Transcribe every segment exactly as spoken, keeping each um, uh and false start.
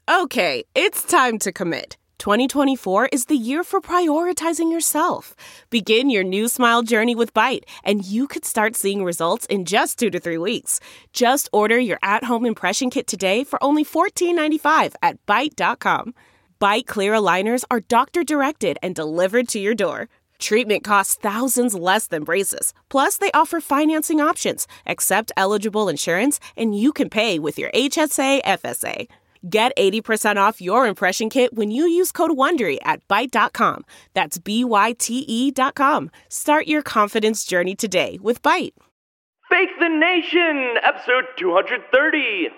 Okay, it's time to commit. twenty twenty-four is the year for prioritizing yourself. Begin your new smile journey with Byte, and you could start seeing results in just two to three weeks. Just order your at-home impression kit today for only fourteen ninety-five at byte dot com. Byte clear aligners are doctor-directed and delivered to your door. Treatment costs thousands less than braces. Plus, they offer financing options, accept eligible insurance, and you can pay with your H S A F S A. Get eighty percent off your impression kit when you use code WONDERY at byte dot com. That's B Y T E dot com. Start your confidence journey today with Byte. Fake the Nation, episode two hundred thirty.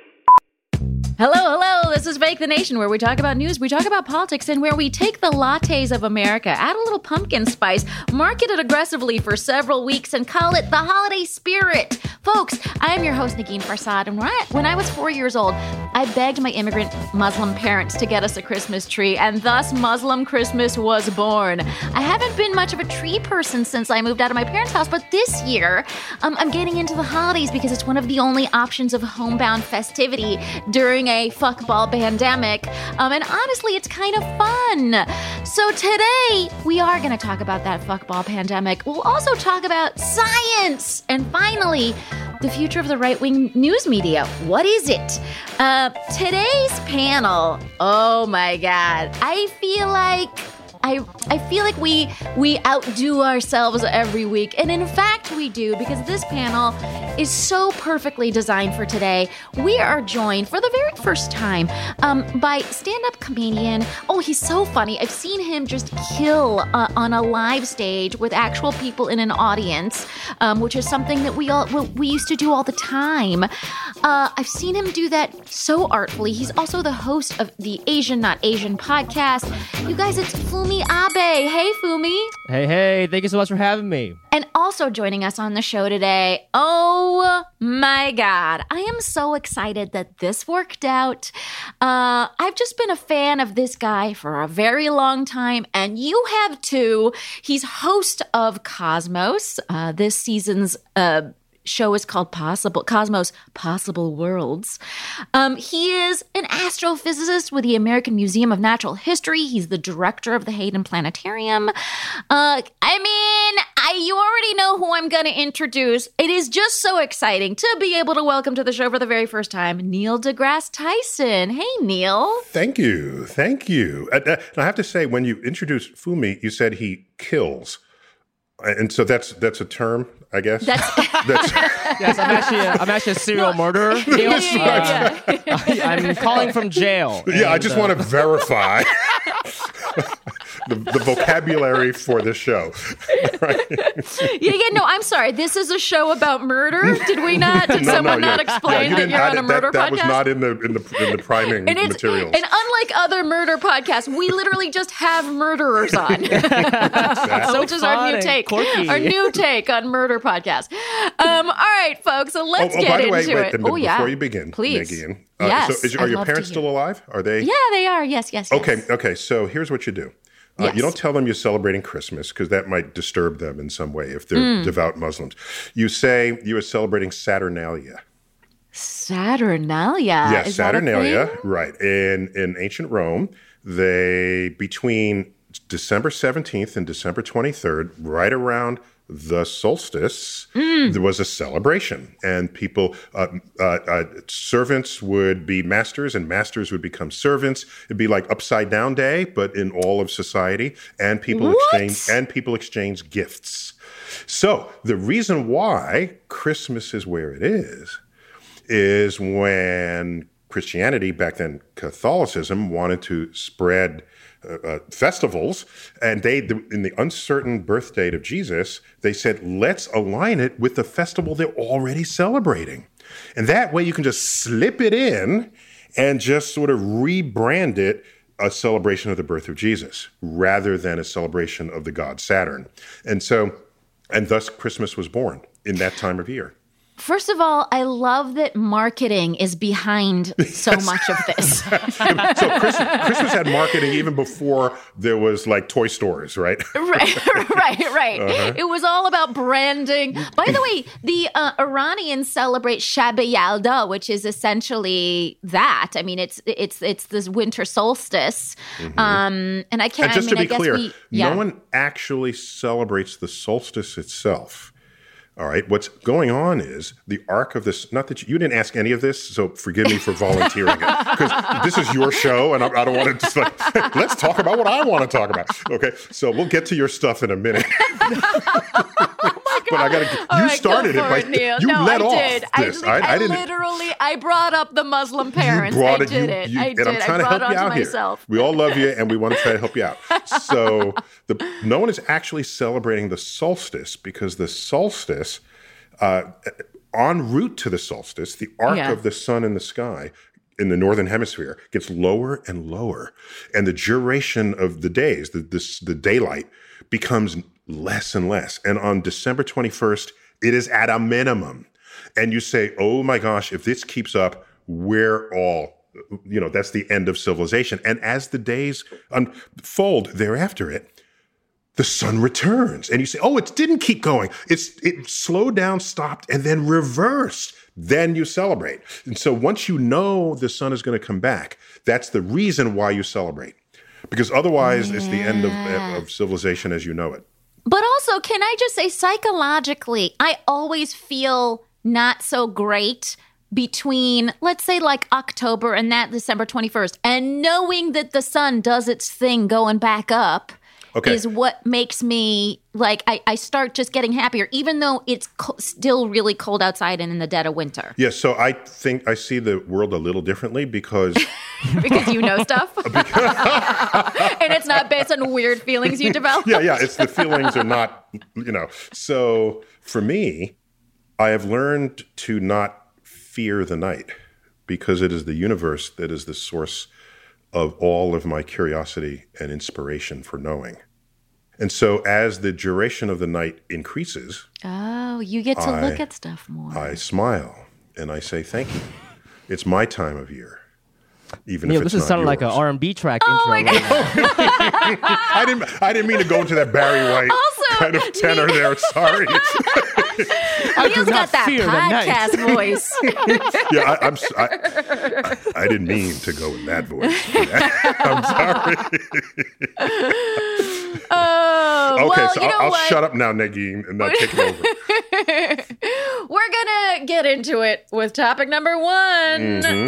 Hello, hello, this is Fake the Nation, where we talk about news, we talk about politics, and where we take the lattes of America, add a little pumpkin spice, market it aggressively for several weeks, and call it the holiday spirit. Folks, I am your host, Negin Farsad, and when I, when I was four years old, I begged my immigrant Muslim parents to get us a Christmas tree, and thus Muslim Christmas was born. I haven't been much of a tree person since I moved out of my parents' house, but this year, um, I'm getting into the holidays because it's one of the only options of homebound festivity during a fuckball pandemic. Um, and honestly, it's kind of fun. So today, we are going to talk about that fuckball pandemic. We'll also talk about science. And finally, the future of the right-wing news media. What is it? Uh, today's panel, oh my God. I feel like... I I feel like we we outdo ourselves every week. And in fact, we do, because this panel is so perfectly designed for today. We are joined for the very first time um, by stand-up comedian. Oh, he's so funny. I've seen him just kill uh, on a live stage with actual people in an audience, um, which is something that we all we used to do all the time. Uh, I've seen him do that so artfully. He's also the host of the Asian Not Asian podcast. You guys, it's Fumi Abe. Hey, Fumi. Hey, hey. Thank you so much for having me. And also joining us on the show today, oh my God, I am so excited that this worked out. Uh, I've just been a fan of this guy for a very long time, and you have too. He's host of Cosmos, uh, this season's uh show is called Possible Cosmos Possible Worlds. Um, he is an astrophysicist with the American Museum of Natural History. He's the director of the Hayden Planetarium. Uh, I mean, I, you already know who I'm going to introduce. It is just so exciting to be able to welcome to the show for the very first time, Neil deGrasse Tyson. Hey, Neil. Thank you. Thank you. Uh, and I have to say, when you introduced Fumi, you said he kills. And so that's that's a term, I guess. That's, that's yes. I'm actually a, I'm actually a serial no. murderer. Yeah, yeah, yeah, yeah. Uh, I'm calling from jail. Yeah, and, I just uh, want to verify the, the vocabulary for this show. Right? Yeah, yeah. No, I'm sorry. This is a show about murder. Did we not? Did no, someone no, not yeah. explain yeah, you that you're on a murder that, podcast? That was not in the in the in the priming and materials. And unlike other murder podcasts, we literally just have murderers on, so which is our new take. Quirky. Our new take on murder podcast. Um, all right, folks. So let's oh, oh, get by the into way, it. wait, oh before yeah. you begin, please. Megan, uh, yes. So is, are I'd your love parents to still alive? Are they? Yeah, they are. Yes, yes. yes. Okay, okay. So here's what you do. Uh, yes. You don't tell them you're celebrating Christmas, because that might disturb them in some way if they're mm. devout Muslims. You say you are celebrating Saturnalia. Saturnalia? Yes, Is Saturnalia, that a thing? right. In, in ancient Rome, they, between December seventeenth and December twenty-third, right around the solstice, mm. there was a celebration, and people, uh, uh, uh, servants would be masters, and masters would become servants. It'd be like upside down day, but in all of society, and people what? exchange and people exchange gifts. So the reason why Christmas is where it is is when Christianity, back then Catholicism, wanted to spread Uh, uh, festivals, and they, the, in the uncertain birth date of Jesus, they said, let's align it with the festival they're already celebrating. And that way you can just slip it in and just sort of rebrand it a celebration of the birth of Jesus rather than a celebration of the god Saturn. And so, and thus Christmas was born in that time of year. First of all, I love that marketing is behind so yes. much of this. So Christmas, Christmas had marketing even before there was like toy stores, right? right, right, right. Uh-huh. It was all about branding. By the way, the uh, Iranians celebrate Shab Yalda, which is essentially that. I mean, it's it's it's this winter solstice, mm-hmm. um, and I can't. And just I mean, to be I clear, we, yeah. no one actually celebrates the solstice itself. All right. What's going on is the arc of this, not that you, you didn't ask any of this, so forgive me for volunteering it, because this is your show and I, I don't want to just like, let's talk about what I want to talk about. Okay. So we'll get to your stuff in a minute. But I got to, you right, started it by, it, Neil. you no, led I off did. this. I, I, I, I didn't. literally, I brought up the Muslim parents. You brought I it, did you, it. you, I and did. I'm trying I to brought help you out myself. here. We all love you and we want to try to help you out. So the, no one is actually celebrating the solstice because the solstice, uh, en route to the solstice, the arc yeah. of the sun in the sky in the northern hemisphere gets lower and lower, and the duration of the days, the this, the daylight, becomes less and less. And on December twenty-first, it is at a minimum. And you say, "Oh my gosh, if this keeps up, we're all, you know, that's the end of civilization." And as the days unfold thereafter, it. The sun returns, and you say, "Oh, it didn't keep going. It's it slowed down, stopped, and then reversed." Then you celebrate. And so once you know the sun is going to come back, that's the reason why you celebrate, because otherwise, yeah. it's the end of, of civilization as you know it. But also, can I just say, psychologically, I always feel not so great between, let's say, like October and that December twenty-first, and knowing that the sun does its thing going back up. Okay. Is what makes me, like, I, I start just getting happier, even though it's co- still really cold outside and in the dead of winter. Yeah, so I think I see the world a little differently because... because you know stuff? And it's not based on weird feelings you develop? Yeah, yeah, it's the feelings are not, you know. So for me, I have learned to not fear the night because it is the universe that is the source of all of my curiosity and inspiration for knowing. And so as the duration of the night increases... Oh, you get to I, look at stuff more. I smile and I say, thank you. It's my time of year. Even Neil, if it's this is not sounding yours. like an R and B track oh intro. My God. I didn't I didn't mean to go into that Barry White also, kind of tenor Neil, there. Sorry. Neil's got that podcast voice. Yeah, I, I'm. I, I didn't mean to go with that voice. I'm sorry. Oh, okay, well, so you know I'll, I'll what? shut up now, Negin, and not take it over. We're gonna get into it with topic number one. Mm-hmm.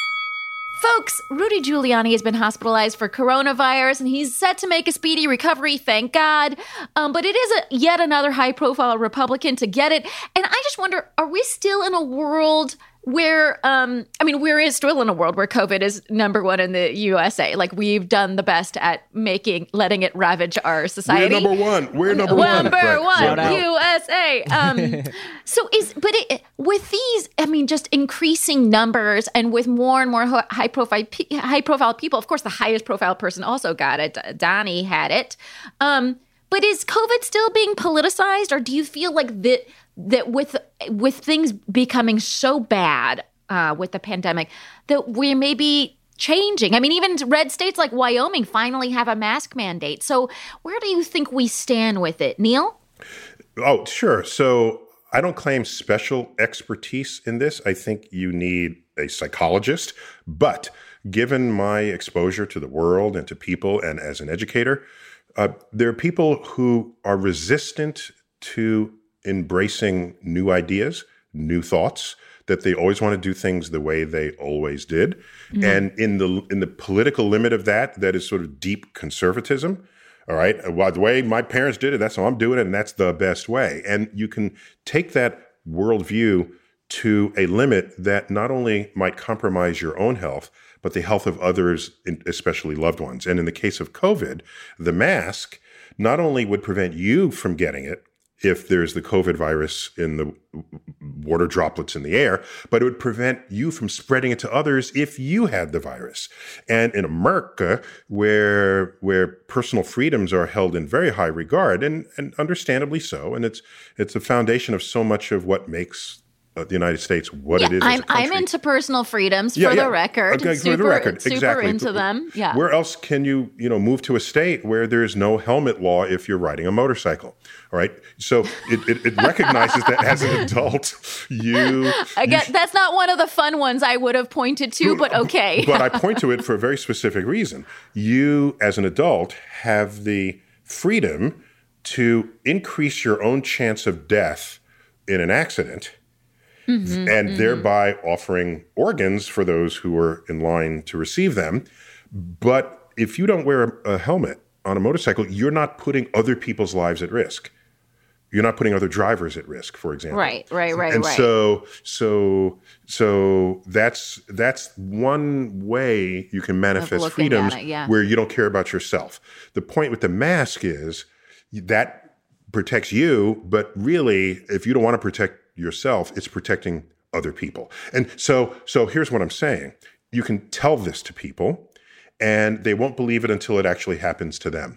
Folks, Rudy Giuliani has been hospitalized for coronavirus, and he's set to make a speedy recovery, thank God. Um, but it is a, yet another high-profile Republican to get it. And I just wonder, are we still in a world where, um, I mean, we're still in a world where COVID is number one in the U S A. Like, we've done the best at making, letting it ravage our society. We're number one. We're number one. Number right. one, U S A. Um, so is, but it, with these, I mean, just increasing numbers and with more and more high profile, high profile people, of course, the highest profile person also got it. Donnie had it. Um, but is COVID still being politicized, or do you feel like that, that with with things becoming so bad uh, with the pandemic that we may be changing? I mean, even red states like Wyoming finally have a mask mandate. So where do you think we stand with it, Neil? Oh, sure. So I don't claim special expertise in this. I think you need a psychologist. But given my exposure to the world and to people and as an educator, uh, there are people who are resistant to embracing new ideas, new thoughts, that they always want to do things the way they always did. Mm-hmm. And in the in the political limit of that, that is sort of deep conservatism. All right. Well, the way my parents did it, that's how I'm doing it, and that's the best way. And you can take that worldview to a limit that not only might compromise your own health, but the health of others, especially loved ones. And in the case of COVID, the mask not only would prevent you from getting it, if there's the COVID virus in the water droplets in the air, but it would prevent you from spreading it to others if you had the virus. And in America, where where personal freedoms are held in very high regard, and, and understandably so, and it's it's a foundation of so much of what makes uh, the United States, what yeah, it is. I'm, as a country. I'm into personal freedoms Yeah, for yeah. the record. Okay, super, for the record, super exactly. into them. Yeah. Where else can you, you know, move to a state where there's no helmet law if you're riding a motorcycle? All right. So it, it, it recognizes that as an adult, you. Again, you that's not one of the fun ones I would have pointed to, but okay. But I point to it for a very specific reason. You, as an adult, have the freedom to increase your own chance of death in an accident. Mm-hmm, and mm-hmm. thereby offering organs for those who are in line to receive them. But if you don't wear a, a helmet on a motorcycle, you're not putting other people's lives at risk. You're not putting other drivers at risk, for example. Right, right, right, and right. so, so, so that's that's one way you can manifest freedoms it, yeah. where you don't care about yourself. The point with the mask is that protects you, but really, if you don't want to protect yourself, it's protecting other people. And so so here's what I'm saying. You can tell this to people and they won't believe it until it actually happens to them.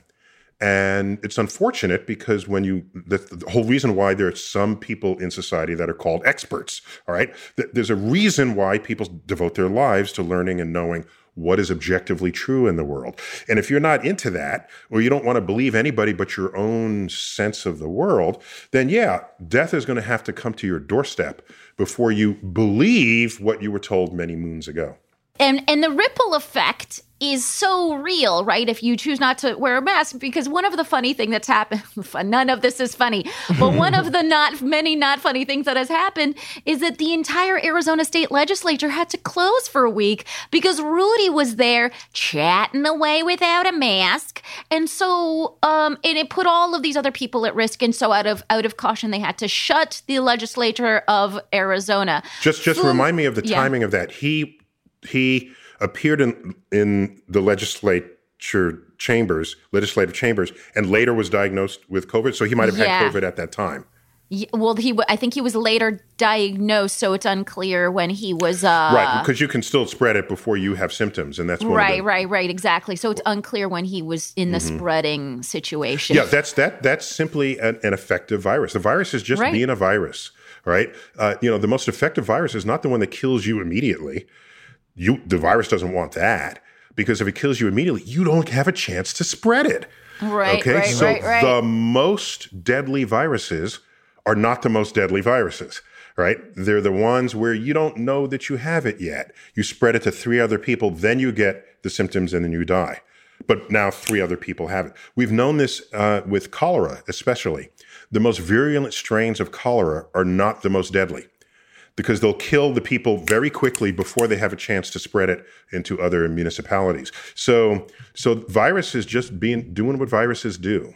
And it's unfortunate because when you, the, the whole reason why there are some people in society that are called experts, all right? There's a reason why people devote their lives to learning and knowing what is objectively true in the world. And if you're not into that, or you don't want to believe anybody but your own sense of the world, then yeah, death is going to have to come to your doorstep before you believe what you were told many moons ago. And and the ripple effect is so real, right? If you choose not to wear a mask, because one of the funny thing that's happened, none of this is funny, but one of the not many not funny things that has happened is that the entire Arizona state legislature had to close for a week because Rudy was there chatting away without a mask. And so, um, and it put all of these other people at risk. And so out of, out of caution, they had to shut the legislature of Arizona. Just, just Boom. remind me of the Yeah. timing of that. He, he appeared in in the legislature chambers, legislative chambers, and later was diagnosed with COVID. So he might have Yeah. had COVID at that time. Yeah, well, he w- I think he was later diagnosed, so it's unclear when he was. Uh, Right, because you can still spread it before you have symptoms, and that's one right, of the, right, right, exactly. So it's unclear when he was in the Mm-hmm. spreading situation. Yeah, that's that. That's simply an, an effective virus. The virus is just Right. being a virus, right? Uh, you know, the most effective virus is not the one that kills you immediately. You, the virus doesn't want that because if it kills you immediately, you don't have a chance to spread it. Right, Okay, right, so right, right. the most deadly viruses are not the most deadly viruses, right? They're the ones where you don't know that you have it yet. You spread it to three other people, then you get the symptoms and then you die. But now three other people have it. We've known this uh, with cholera, especially. The most virulent strains of cholera are not the most deadly because they'll kill the people very quickly before they have a chance to spread it into other municipalities. So, so viruses just being doing what viruses do.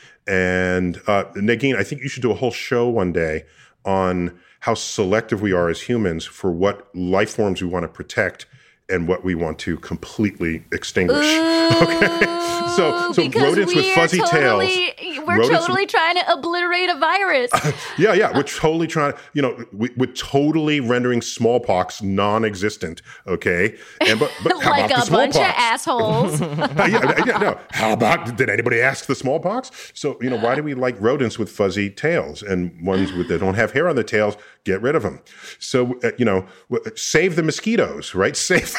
And uh, Negin, I think you should do a whole show one day on how selective we are as humans for what life forms we want to protect and what we want to completely extinguish. Ooh, okay, so so because rodents we with fuzzy are totally, tails. We're rodents totally with, trying to obliterate a virus. yeah, yeah, we're totally trying. You know, we, we're totally rendering smallpox non-existent. Okay, and but, but how like about a the bunch of smallpox? assholes. Uh, yeah, yeah, no. How about, did anybody ask the smallpox? So, you know, why do we like rodents with fuzzy tails and ones with, that don't have hair on their tails? Get rid of them. So, uh, you know, w- save the mosquitoes, right? Save,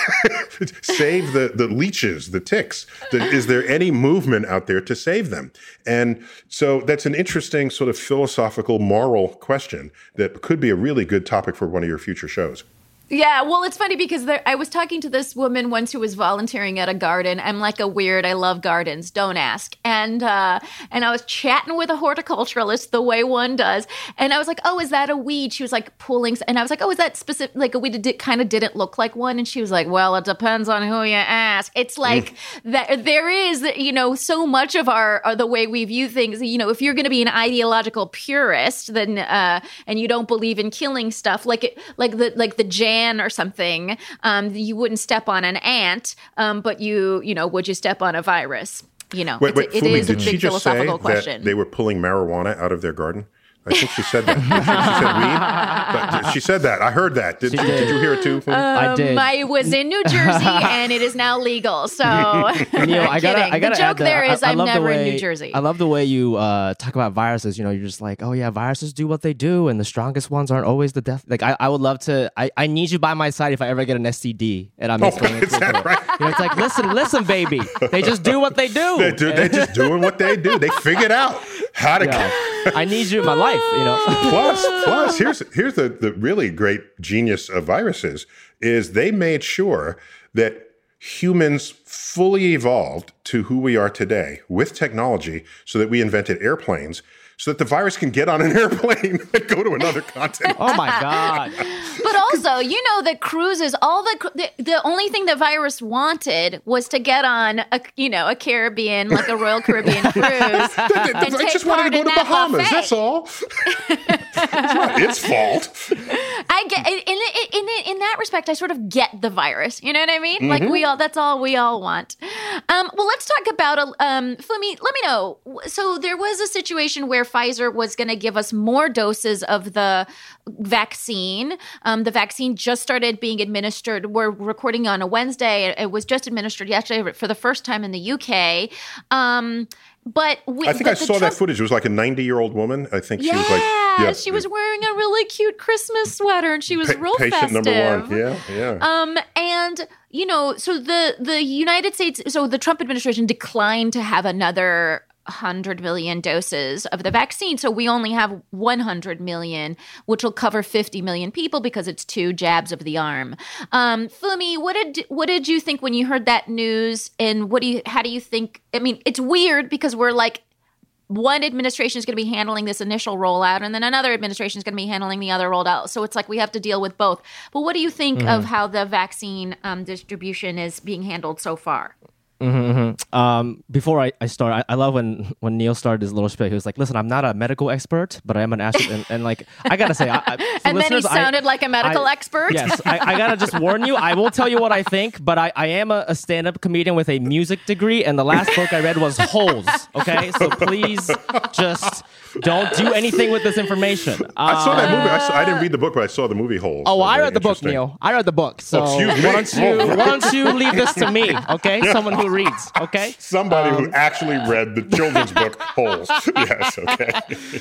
save the, the leeches, the ticks. The, is there any movement out there to save them? And so that's an interesting sort of philosophical, moral question that could be a really good topic for one of your future shows. Yeah, well, it's funny because there, I was talking to this woman once who was volunteering at a garden. I'm like a weird, I love gardens, don't ask. And uh, and I was chatting with a horticulturalist the way one does. And I was like, oh, is that a weed? She was like pulling, and I was like, oh, is that specific, like a weed that did, kind of didn't look like one? And she was like, well, it depends on who you ask. It's like that there is, you know, so much of our, or the way we view things, you know, if you're going to be an ideological purist, then, uh, and you don't believe in killing stuff, like it, like the, like the jam or something, um, you wouldn't step on an ant, um, but you, you know, would you step on a virus? You know, Wait, wait, it's, it Fumi, is a did she big just say philosophical that question. they were pulling marijuana out of their garden? I think she said that. She, she said weed. But she said that. I heard that. Did, you, did. did you hear it too? Um, I did. I was in New Jersey, and it is now legal. So, Neil, I gotta, I gotta the joke there is I, I I'm love never the way, in New Jersey. I love the way you uh, talk about viruses. You know, you're just like, oh yeah, viruses do what they do, and the strongest ones aren't always the death. Like, I, I would love to. I, I need you by my side if I ever get an S T D, and I'm Oh, explaining is to that you. right? You know, it's like, listen, listen, baby. They just do what they do. They do, they're just doing what they do. They figured out how to. Yeah. I need you in my life. You know. Plus, plus, here's here's the, the really great genius of viruses is they made sure that humans fully evolved to who we are today with technology so that we invented airplanes so that the virus can get on an airplane and go to another continent. Oh my God. But also, you know that cruises, all the, the the only thing the virus wanted was to get on a you know a Caribbean, like a Royal Caribbean cruise, and I take just wanted part to go in to that Bahamas. buffet. That's all. It's not its fault. I get in, in in in that respect, I sort of get the virus. You know what I mean? Like we all, that's all we all want. Um, well, let's talk about um, Fumi. Let me know. So there was a situation where Pfizer was going to give us more doses of the vaccine. Um, the vaccine just started being administered. We're recording on a Wednesday. It was just administered yesterday for the first time in the U K. Um, but we, I think the, I the saw Trump- that footage. It was like a ninety-year-old woman. I think yeah, she was like, yeah, she was wearing a really cute Christmas sweater, and she was pa- real patient festive. number one. Yeah, yeah. Um, and you know, so the the United States, so the Trump administration declined to have another one hundred million doses of the vaccine. So we only have one hundred million, which will cover fifty million people because it's two jabs of the arm. Um, Fumi, what did what did you think when you heard that news? And what do you how do you think? I mean, it's weird because we're like, one administration is going to be handling this initial rollout, and then another administration is going to be handling the other rollout. So it's like we have to deal with both. But what do you think Mm-hmm. of how the vaccine um, distribution is being handled so far? Mm-hmm, mm-hmm. Um, before I, I start, I, I love when, when Neil started his little spiel. He was like, listen, I'm not a medical expert, but I am an astro. And, and like, I got to say, I, I, for And then he listeners, I- sounded like a medical I- expert. Yes, I, I got to just warn you. I will tell you what I think, but I, I am a, a stand-up comedian with a music degree, and the last book I read was Holes, okay? So please just don't do anything with this information. I saw that Uh, movie. I, saw, I didn't read the book, but I saw the movie Holes. Oh, It was I very read the book, interesting. Neil. I read the book. So Oh, excuse me. why don't you Oh. why don't you leave this to me, okay? Someone who reads, okay? Somebody Um, who actually read the children's book Holes. Yes, okay.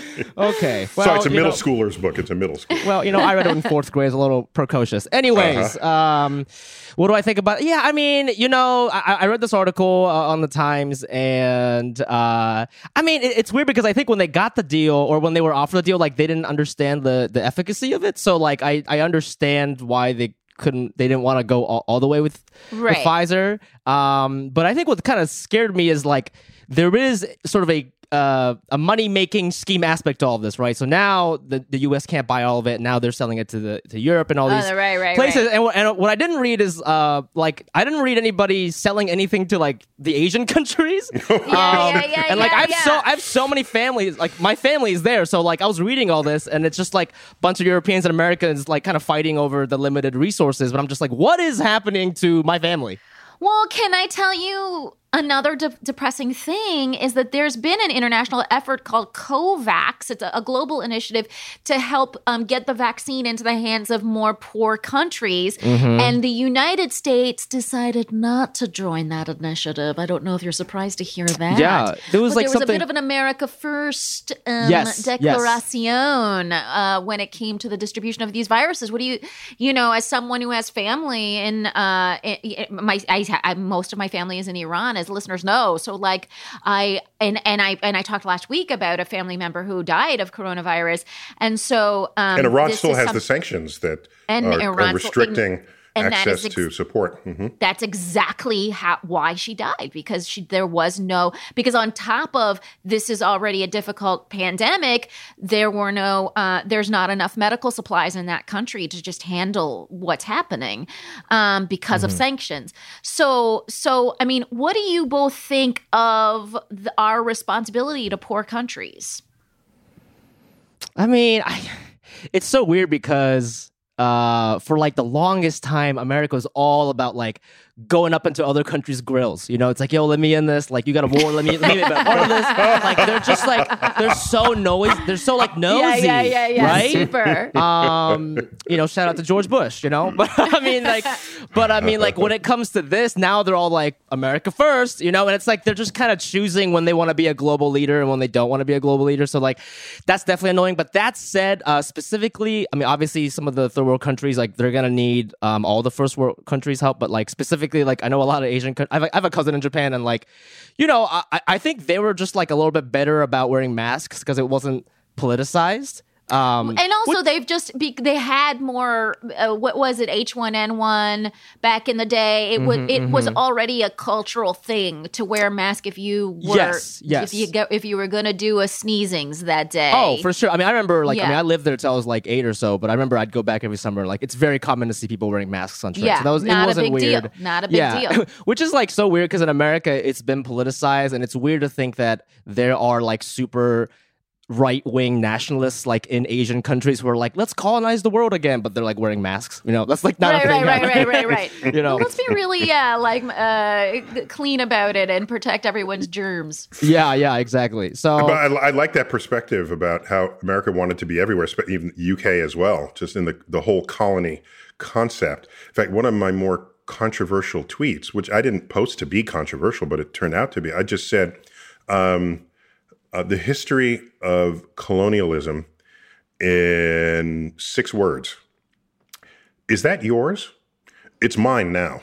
Okay. Well, Sorry, it's a you middle know- schooler's book. It's a middle school. Well, you know, I read it in fourth grade. It's a little precocious. Anyways, Uh-huh. um, what do I think about? Yeah, I mean, you know, I, I read this article uh, on the Times, and uh, I mean, it, it's weird because I think when they got the deal or when they were offered the deal, like they didn't understand the the efficacy of it. So, like, I I understand why they couldn't they didn't want to go all, all the way with, Right. with Pfizer. Um, but I think what kind of scared me is like there is sort of a uh, a money-making scheme aspect to all of this, right? So now the, the U S can't buy all of it. Now they're selling it to the to Europe and all Oh, these right, right, places. right. And, wh- and what I didn't read is uh, like I didn't read anybody selling anything to like the Asian countries. Yeah, yeah, yeah, and like yeah, I have yeah. so I have so many families. Like my family is there, so like I was reading all this, and it's just like a bunch of Europeans and Americans like kind of fighting over the limited resources. But I'm just like, what is happening to my family? Well, can I tell you another de- depressing thing is that there's been an international effort called COVAX. It's a, a global initiative to help um, get the vaccine into the hands of more poor countries. Mm-hmm. And the United States decided not to join that initiative. I don't know if you're surprised to hear that. Yeah, there was But like there was something- a bit of an America First um, Yes, yes. declaration uh, when it came to the distribution of these viruses. What do you, you know, as someone who has family in uh, i- i- my, I, I, most of my family is in Iran, as listeners know. So, like, I and and I and I talked last week about a family member who died of coronavirus, and so um, And Iran this still is has some- the sanctions that And are, Iran are still- restricting and that access is ex- to support. Mhm. That's exactly how why she died, because she there was no because on top of this is already a difficult pandemic, there were no uh, there's not enough medical supplies in that country to just handle what's happening um, because of sanctions. So so I mean, what do you both think of the, our responsibility to poor countries? I mean, I, it's so weird because uh, for like the longest time, America was all about like going up into other countries' grills. You know, it's like, yo, let me in this. Like, you got a war. Let me let me be a part of this. Like, they're just like they're so noisy. They're so like nosy. Yeah, yeah, yeah, yeah. Right? Super. Um, you know, shout out to George Bush. You know, but I mean, like, but I mean, like, when it comes to this, now they're all like America first. You know, and it's like they're just kind of choosing when they want to be a global leader and when they don't want to be a global leader. So like, that's definitely annoying. But that said, uh, specifically, I mean, obviously, some of the third world countries, like, they're gonna need um, all the first world countries' help. But like, specifically, like, I know a lot of Asian. Co- I, have a, I have a cousin in Japan, and like, you know, I, I think they were just like a little bit better about wearing masks because it wasn't politicized. Um, and also, what, they've just be, they had more. Uh, what was it? H one N one back in the day. It was mm-hmm, it mm-hmm. was already a cultural thing to wear a mask if you were yes, yes. if you go, if you were going to do a sneezings that day. Oh, for sure. I mean, I remember like yeah. I mean, I lived there till I was like eight or so, but I remember I'd go back every summer. Like, it's very common to see people wearing masks on trips. Yeah, so that was not it wasn't a big weird. deal. Not a big yeah. deal. Which is like so weird because in America it's been politicized, and it's weird to think that there are like super right-wing nationalists like in Asian countries who are like, let's colonize the world again, but they're like wearing masks. You know, that's like not right, a thing. Right, right, right, right, right. You know, well, let's be really yeah, like uh, clean about it and protect everyone's germs. Yeah, yeah, exactly. So, but I, I like that perspective about how America wanted to be everywhere, even U K as well, just in the the whole colony concept. In fact, one of my more controversial tweets, which I didn't post to be controversial, but it turned out to be, I just said, um, Uh, the history of colonialism in six words. Is that yours? It's mine now.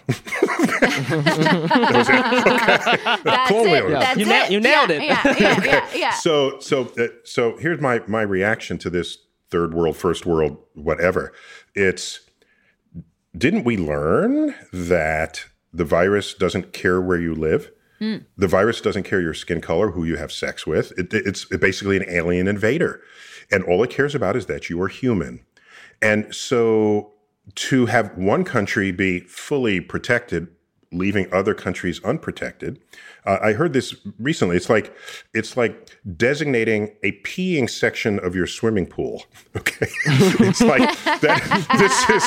That was it. Okay. That's Colonialism. it. That's you, it. na- you nailed yeah, it. Yeah, yeah, yeah, yeah. So, so, uh, so here's my my reaction to this third world, first world, whatever. It's, didn't we learn that the virus doesn't care where you live? Mm. The virus doesn't care your skin color, who you have sex with. It, it's basically an alien invader. And all it cares about is that you are human. And so to have one country be fully protected, leaving other countries unprotected, uh, I heard this recently. It's like it's like designating a peeing section of your swimming pool. Okay, it's like that. This is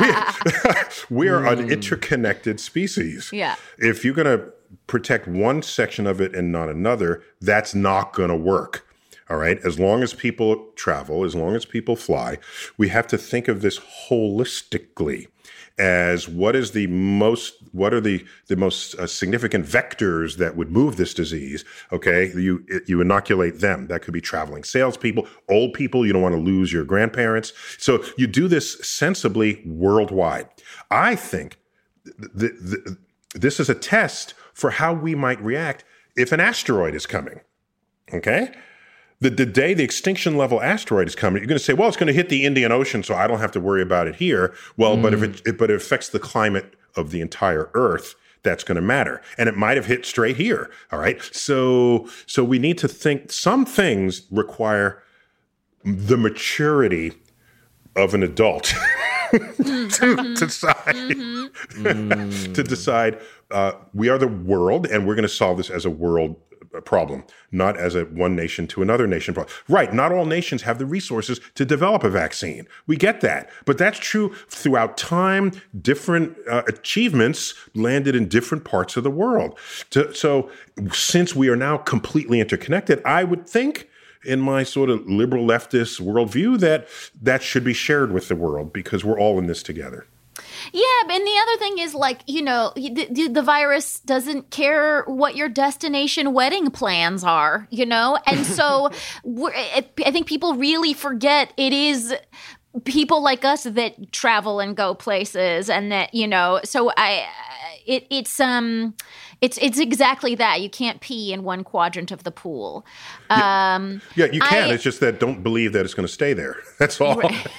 we we are mm. an interconnected species. Yeah, if you're gonna protect one section of it and not another, that's not going to work. All right. As long as people travel, as long as people fly, we have to think of this holistically as what is the most, what are the, the most uh, significant vectors that would move this disease. Okay. You, you inoculate them. That could be traveling salespeople, old people. You don't want to lose your grandparents. So you do this sensibly worldwide. I think th- th- this is a test for how we might react if an asteroid is coming, okay? The, the day the extinction level asteroid is coming, you're going to say, well, it's going to hit the Indian Ocean, so I don't have to worry about it here. Well, mm. but if it, it but it affects the climate of the entire Earth, that's going to matter. And it might have hit straight here, all right? So, so we need to think some things require the maturity of an adult to mm-hmm. decide, mm-hmm. to decide uh, we are the world, and we're going to solve this as a world problem, not as a one nation to another nation problem. Right, not all nations have the resources to develop a vaccine. We get that. But that's true throughout time. Different uh, achievements landed in different parts of the world. To, so since we are now completely interconnected, I would think in my sort of liberal leftist worldview that that should be shared with the world because we're all in this together. Yeah, and the other thing is, like, you know, the, the virus doesn't care what your destination wedding plans are, you know? And so we're, I think people really forget it is people like us that travel and go places and that, you know, so I, it, it's, um, It's it's exactly that. You can't pee in one quadrant of the pool. Um, yeah, you can. I, it's just that don't believe that it's going to stay there. That's all.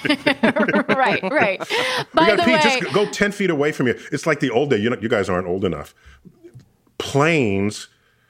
Right, right. By you the pee, way, just go ten feet away from you. It's like the old day. You know, you guys aren't old enough. Planes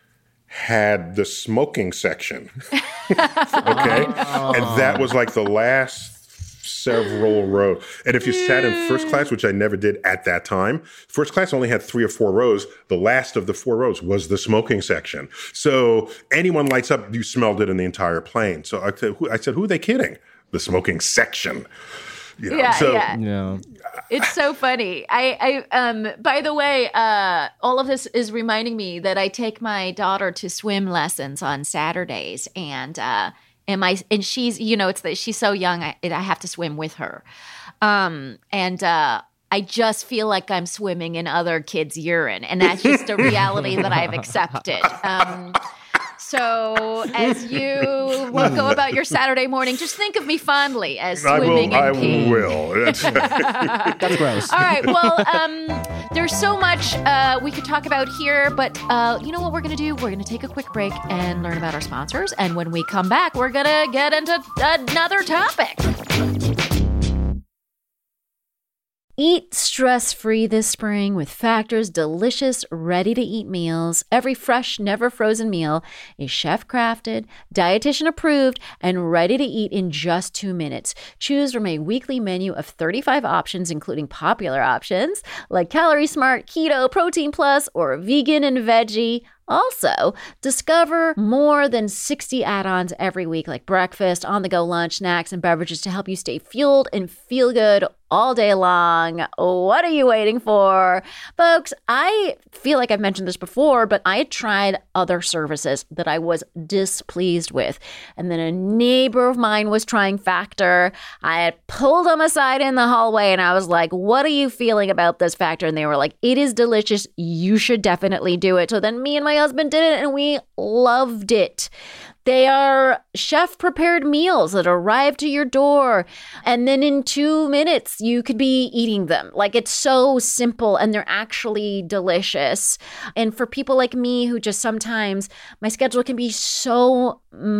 had the smoking section. Okay, oh. And that was like the last several rows. And if you sat in first class, which I never did at that time, first class only had three or four rows. The last of the four rows was the smoking section. So anyone lights up, you smelled it in the entire plane. So I said, who, I said, who are they kidding? The smoking section. You know? Yeah, so, yeah. Yeah. It's so funny. I, I, um, by the way, uh, all of this is reminding me that I take my daughter to swim lessons on Saturdays, and uh, and my and she's, you know, it's that she's so young. I, I have to swim with her, um, and uh, I just feel like I'm swimming in other kids' urine, and that's just a reality that I've accepted. Um, So as you will go about your Saturday morning, just think of me fondly as swimming I will, in pee. I will. That's gross. All right. Well, um, there's so much uh, we could talk about here, but uh, you know what we're going to do? We're going to take a quick break and learn about our sponsors. And when we come back, we're going to get into another topic. Eat stress-free this spring with Factor's delicious, ready-to-eat meals. Every fresh, never-frozen meal is chef-crafted, dietitian-approved, and ready to eat in just two minutes. Choose from a weekly menu of thirty-five options, including popular options like Calorie Smart, Keto, Protein Plus, or Vegan and Veggie. Also, discover more than sixty add-ons every week, like breakfast, on-the-go lunch, snacks, and beverages to help you stay fueled and feel good all day long. What are you waiting for? Folks, I feel like I've mentioned this before, but I had tried other services that I was displeased with. And then a neighbor of mine was trying Factor. I had pulled them aside in the hallway and I was like, what are you feeling about this Factor? And they were like, it is delicious. You should definitely do it. So then me and my husband did it and we loved it. They are chef-prepared meals that arrive to your door, and then in two minutes, you could be eating them. Like, it's so simple, and they're actually delicious. And for people like me who just sometimes, my schedule can be so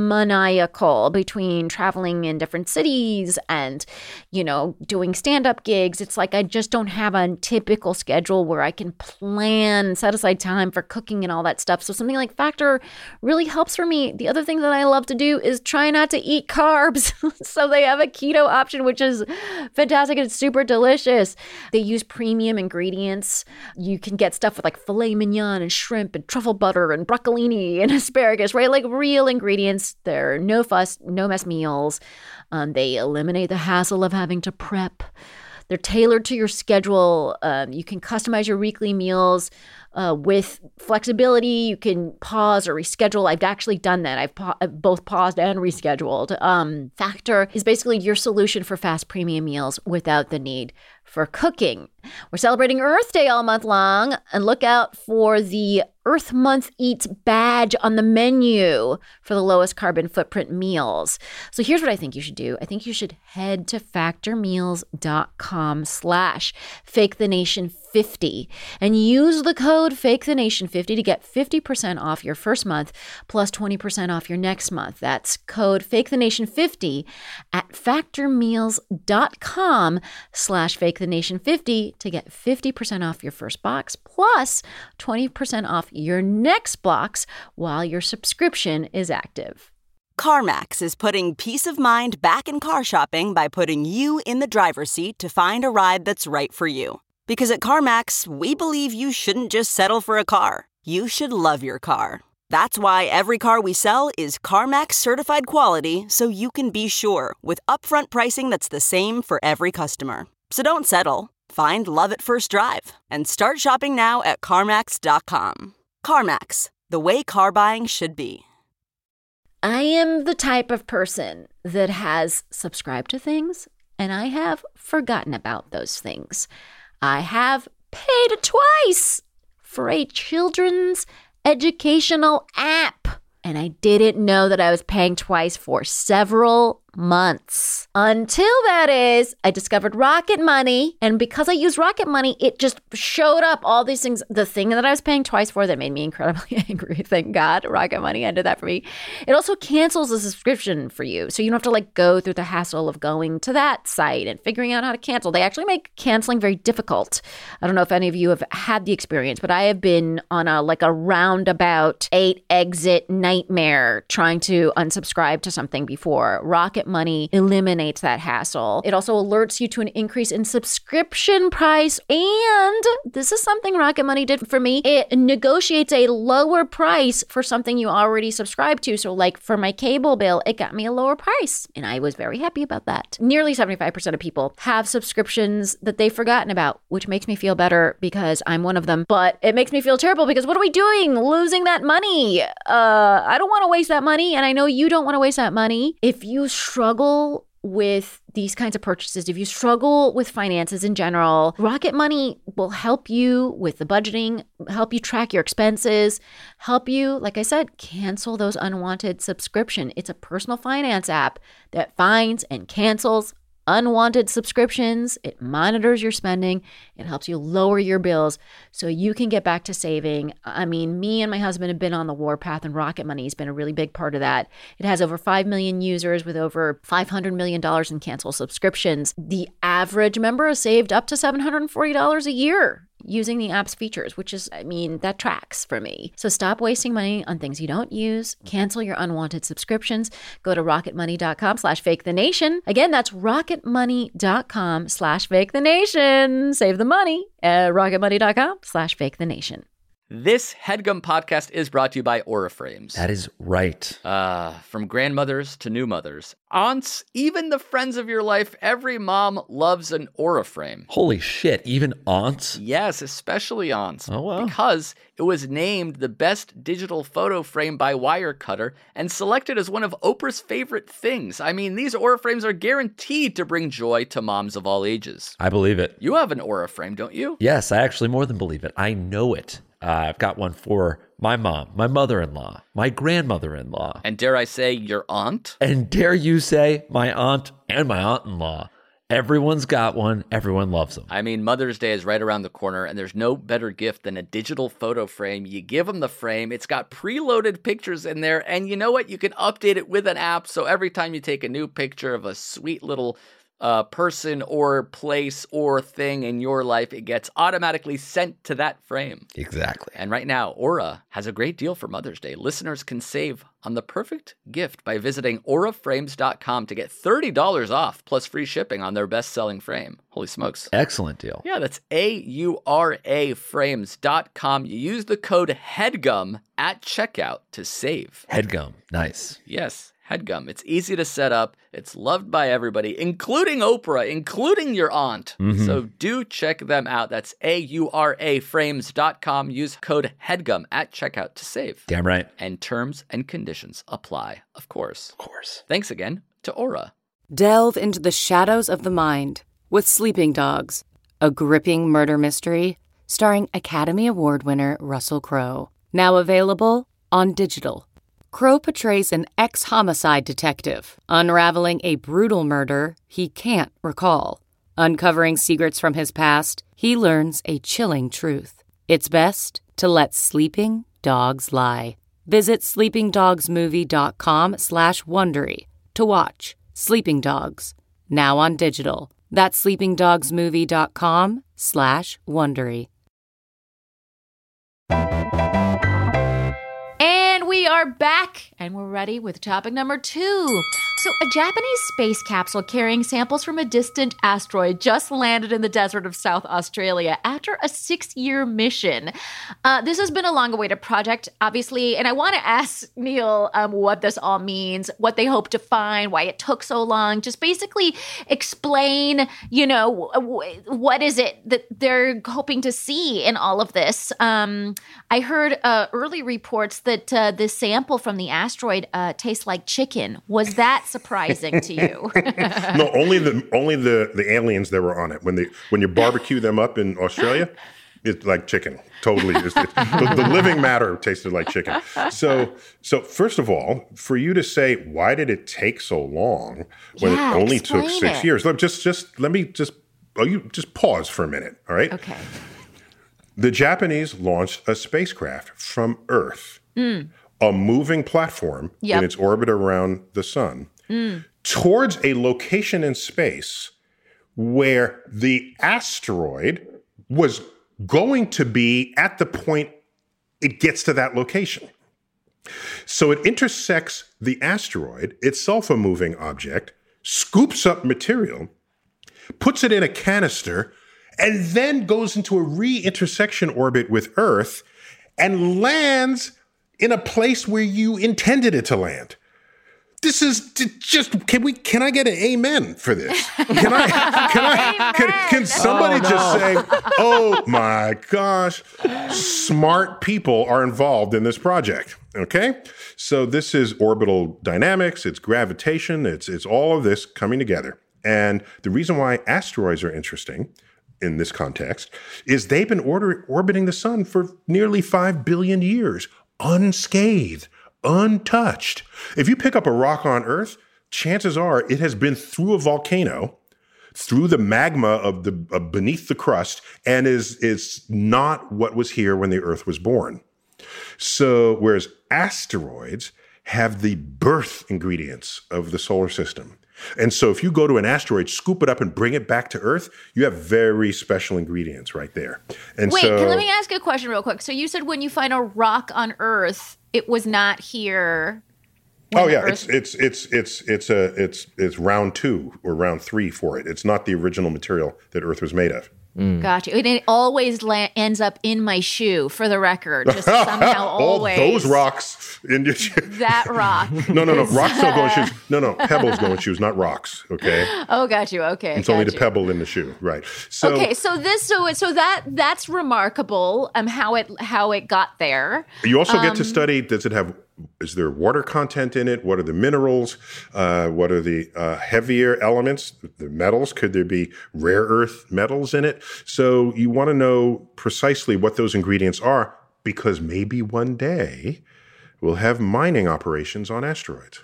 maniacal between traveling in different cities and, you know, doing stand-up gigs. It's like I just don't have a typical schedule where I can plan, set aside time for cooking and all that stuff. So something like Factor really helps for me. The other thing that I love to do is try not to eat carbs. So they have a keto option, which is fantastic. It's super delicious. They use premium ingredients. You can get stuff with like filet mignon and shrimp and truffle butter and broccolini and asparagus, right? Like real ingredients. They're no fuss, no mess meals. Um, they eliminate the hassle of having to prep. They're tailored to your schedule. Um, you can customize your weekly meals uh, with flexibility. You can pause or reschedule. I've actually done that. I've, pa- I've both paused and rescheduled. Um, Factor is basically your solution for fast premium meals without the need for cooking. We're celebrating Earth Day all month long, and look out for the Earth Month Eats badge on the menu for the lowest carbon footprint meals. So here's what I think you should do. I think you should head to factormeals.com slash fake the nation 50 and use the code fake the nation fifty to get fifty percent off your first month plus twenty percent off your next month. That's code fake the nation 50 at factormeals.com slash fake the nation 50 to get fifty percent off your first box plus twenty percent off your next box while your subscription is active. CarMax is putting peace of mind back in car shopping by putting you in the driver's seat to find a ride that's right for you. Because at CarMax, we believe you shouldn't just settle for a car. You should love your car. That's why every car we sell is CarMax certified quality, so you can be sure with upfront pricing that's the same for every customer. So don't settle. Find love at first drive and start shopping now at CarMax dot com. CarMax, the way car buying should be. I am the type of person that has subscribed to things and I have forgotten about those things. I have paid twice for a children's educational app, and I didn't know that I was paying twice for several months. Until that is, I discovered Rocket Money, and because I use Rocket Money, it just showed up all these things. The thing that I was paying twice for that made me incredibly angry. Thank God Rocket Money ended that for me. It also cancels the subscription for you, so you don't have to like go through the hassle of going to that site and figuring out how to cancel. They actually make canceling very difficult. I don't know if any of you have had the experience, but I have been on a like a roundabout eight exit nightmare trying to unsubscribe to something before. Rocket Rocket Money eliminates that hassle. It also alerts you to an increase in subscription price. And this is something Rocket Money did for me. It negotiates a lower price for something you already subscribe to. So like for my cable bill, it got me a lower price. And I was very happy about that. Nearly seventy-five percent of people have subscriptions that they've forgotten about, which makes me feel better because I'm one of them. But it makes me feel terrible because what are we doing? Losing that money. Uh, I don't want to waste that money. And I know you don't want to waste that money. If you struggle with these kinds of purchases, if you struggle with finances in general, Rocket Money will help you with the budgeting, help you track your expenses, help you, like I said, cancel those unwanted subscriptions. It's a personal finance app that finds and cancels unwanted subscriptions. It monitors your spending. It helps you lower your bills so you can get back to saving. I mean, me and my husband have been on the warpath, and Rocket Money has been a really big part of that. It has over five million users with over five hundred million dollars in canceled subscriptions. The average member has saved up to seven hundred forty dollars a year using the app's features, which is, I mean, that tracks for me. So stop wasting money on things you don't use. Cancel your unwanted subscriptions. Go to rocketmoney.com slash fake the nation. Again, that's rocketmoney.com slash fake the nation. Save the money at rocketmoney.com slash fake the nation. This HeadGum podcast is brought to you by Aura Frames. That is right. Uh, from grandmothers to new mothers, aunts, even the friends of your life, every mom loves an Aura Frame. Holy shit, even aunts? Yes, especially aunts. Oh, wow. Because it was named the best digital photo frame by Wirecutter and selected as one of Oprah's favorite things. I mean, these Aura Frames are guaranteed to bring joy to moms of all ages. I believe it. You have an Aura Frame, don't you? Yes, I actually more than believe it. I know it. Uh, I've got one for my mom, my mother-in-law, my grandmother-in-law. And dare I say, your aunt? And dare you say, my aunt and my aunt-in-law. Everyone's got one. Everyone loves them. I mean, Mother's Day is right around the corner, and there's no better gift than a digital photo frame. You give them the frame. It's got preloaded pictures in there, and you know what? You can update it with an app, so every time you take a new picture of a sweet little uh, person or place or thing in your life, it gets automatically sent to that frame. Exactly. And right now, Aura has a great deal for Mother's Day. Listeners can save on the perfect gift by visiting aura frames dot com to get thirty dollars off plus free shipping on their best-selling frame. Holy smokes. Excellent deal. Yeah, that's A U R A frames dot com. You use the code HEADGUM at checkout to save. HeadGum. Nice. Yes. HeadGum. It's easy to set up. It's loved by everybody, including Oprah, including your aunt. Mm-hmm. So do check them out. That's A U R A frames dot com. Use code HEADGUM at checkout to save. Damn right. And terms and conditions apply, of course. Of course. Thanks again to Aura. Delve into the shadows of the mind with Sleeping Dogs, a gripping murder mystery starring Academy Award winner Russell Crowe. Now available on digital. Crowe portrays an ex-homicide detective unraveling a brutal murder he can't recall. Uncovering secrets from his past, he learns a chilling truth. It's best to let sleeping dogs lie. Visit sleepingdogsmovie.com slash Wondery to watch Sleeping Dogs, now on digital. That's sleepingdogsmovie.com slash Wondery. And we are back, and we're ready with topic number two. So a Japanese space capsule carrying samples from a distant asteroid just landed in the desert of South Australia after a six-year mission. Uh, this has been a long-awaited project, obviously, and I want to ask Neil um, what this all means, what they hope to find, why it took so long. Just basically explain, you know, w- what is it that they're hoping to see in all of this. Um, I heard uh, early reports that uh, this sample from the asteroid uh, tastes like chicken. Was that surprising to you? No, only the only the, the aliens that were on it. When they when you barbecue them up in Australia, it's like chicken. Totally, it's, it's, the, the living matter tasted like chicken. So, so first of all, for you to say why did it take so long when yeah, it only took six it. years? Let just just let me just oh you just pause for a minute. All right. Okay. The Japanese launched a spacecraft from Earth, mm. a moving platform yep. in its orbit around the sun. Mm. Towards a location in space where the asteroid was going to be at the point it gets to that location. So it intersects the asteroid, itself a moving object, scoops up material, puts it in a canister, and then goes into a re-intersection orbit with Earth and lands in a place where you intended it to land. This is just, can we, can I get an amen for this? Can I, can I, can, can somebody Oh, no. just say, oh my gosh, smart people are involved in this project, okay? So this is orbital dynamics, it's gravitation, it's, it's all of this coming together. And the reason why asteroids are interesting in this context is they've been order, orbiting the sun for nearly five billion years, unscathed, untouched. If you pick up a rock on Earth, chances are it has been through a volcano, through the magma of the of beneath the crust, and is is not what was here when the Earth was born. So, whereas asteroids have the birth ingredients of the solar system. And so if you go to an asteroid, scoop it up and bring it back to Earth, you have very special ingredients right there. And Wait, so, can, let me ask you a question real quick. So you said when you find a rock on Earth, it was not here. Oh yeah, Earth- it's it's it's it's it's a it's it's round two or round three for it. It's not the original material that Earth was made of. Gotcha. And it always la- ends up in my shoe, for the record. Just somehow All always. those rocks in your shoe. That rock. No, no, no. Rocks don't go in shoes. No, no. Pebbles go in shoes, not rocks. Okay. Oh, got you. Okay. It's got only the you. pebble in the shoe, right? So, Okay, so this, so so that that's remarkable. Um, how it how it got there. you also get Um, to study, does it have, is there water content in it? What are the minerals? Uh, what are the uh, heavier elements, the metals? Could there be rare earth metals in it? So you want to know precisely what those ingredients are, because maybe one day we'll have mining operations on asteroids.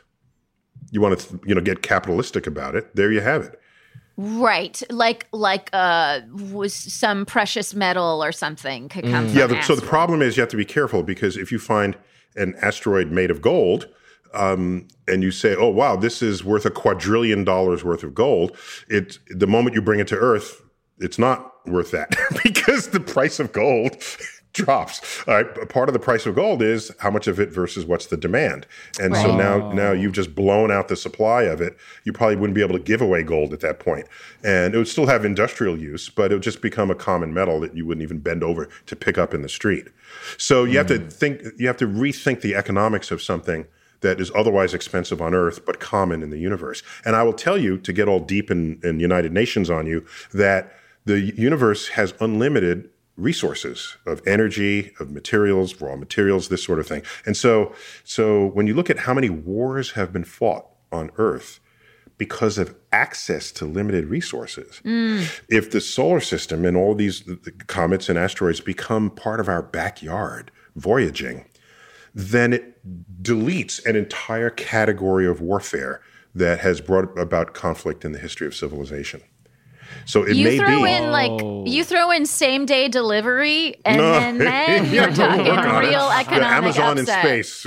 You want to, you know, get capitalistic about it. There you have it. Right, like like uh, was some precious metal or something could come. From Yeah, the, so the asteroid. problem is you have to be careful, because if you find an asteroid made of gold, um, and you say, oh, wow, this is worth a quadrillion dollars worth of gold, it, the moment you bring it to Earth, it's not worth that because the price of gold drops. All right, part of the price of gold is how much of it versus what's the demand. And so Right. now, now you've just blown out the supply of it. You probably wouldn't be able to give away gold at that point. And it would still have industrial use, but it would just become a common metal that you wouldn't even bend over to pick up in the street. So you have to think, you have to rethink the economics of something that is otherwise expensive on Earth, but common in the universe. And I will tell you, to get all deep in, in United Nations on you, that the universe has unlimited resources of energy, of materials, raw materials, this sort of thing. And so, so when you look at how many wars have been fought on Earth because of access to limited resources, if the solar system and all these the comets and asteroids become part of our backyard voyaging, then it deletes an entire category of warfare that has brought about conflict in the history of civilization. So it you may throw be. in like you throw in same day delivery, and then, then you're Yeah, talking we'll work on it. real The economic Amazon upset. in space.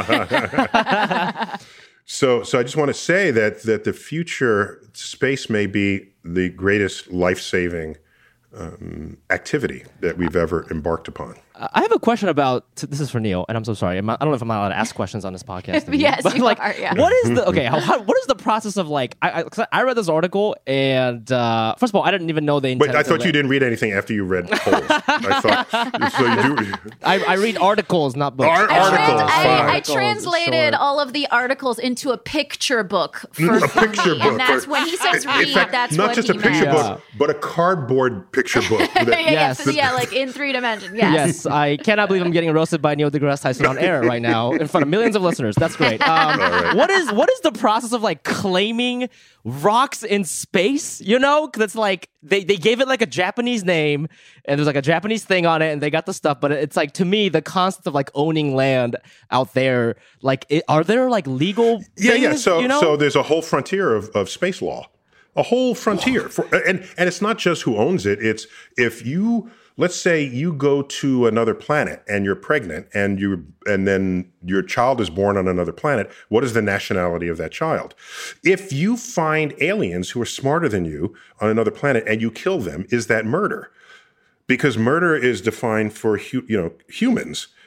Yeah. so, so I just want to say that that the future space may be the greatest life-saving um, activity that we've ever embarked upon. I have a question about, this is for Neil, and I'm so sorry. I'm not, I don't know if I'm allowed to ask questions on this podcast. of you, Yes, but you like, are, yeah. what is the, okay, how, how, what is the process of like, I, I, 'cause I read this article, and uh, first of all, I didn't even know they Wait, intended I to thought let- you didn't read anything after you read polls. I thought, so you do. I, I read articles, not books. Ar- I, trans- Articles, I, fine. I Articles, translated sure. all of the articles into a picture book for Mm, a picture me, book. and that's for- when he says in read. fact, That's not what just he a picture meant. book, but a cardboard picture book. yeah, that- yeah, Yes. so, yeah, like in three dimensions. Yes. Yes, I cannot believe I'm getting roasted by Neil deGrasse Tyson on air right now in front of millions of listeners. That's great. Um, right. What is what is the process of like claiming rocks in space? You know, because it's like they, they gave it like a Japanese name, and there's like a Japanese thing on it, and they got the stuff. But it's like, to me, the concept of like owning land out there, like, it, are there like legal? Yeah, things, yeah. So, you know? so there's a whole frontier of, of space law, a whole frontier. For, and and it's not just who owns it. It's if you, let's say you go to another planet and you're pregnant, and you and then your child is born on another planet. What is the nationality of that child? If you find aliens who are smarter than you on another planet and you kill them, is that murder? Because murder is defined for hu- you know humans.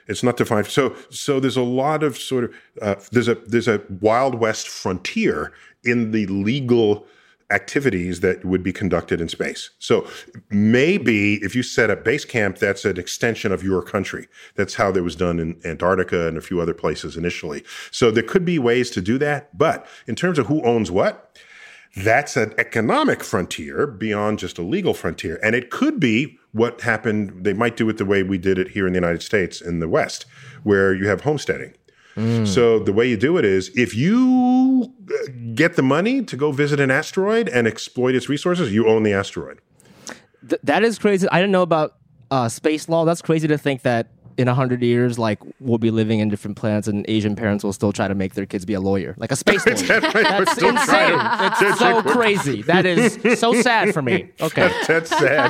It's not defined. So, so there's a lot of sort of uh, there's a there's a Wild West frontier in the legal activities that would be conducted in space. So maybe if you set up base camp, that's an extension of your country. That's how that was done in Antarctica and a few other places initially. So there could be ways to do that. But in terms of who owns what, that's an economic frontier beyond just a legal frontier. And it could be what happened. They might do it the way we did it here in the United States in the West, where you have homesteading. Mm. So the way you do it is if you get the money to go visit an asteroid and exploit its resources, you own the asteroid. Th- that is crazy. I didn't know about uh, space law. That's crazy to think that in a hundred years, like, we'll be living in different planets and Asian parents will still try to make their kids be a lawyer, like a space lawyer. That's insane. It's so crazy. That is so sad for me. Okay. That's sad.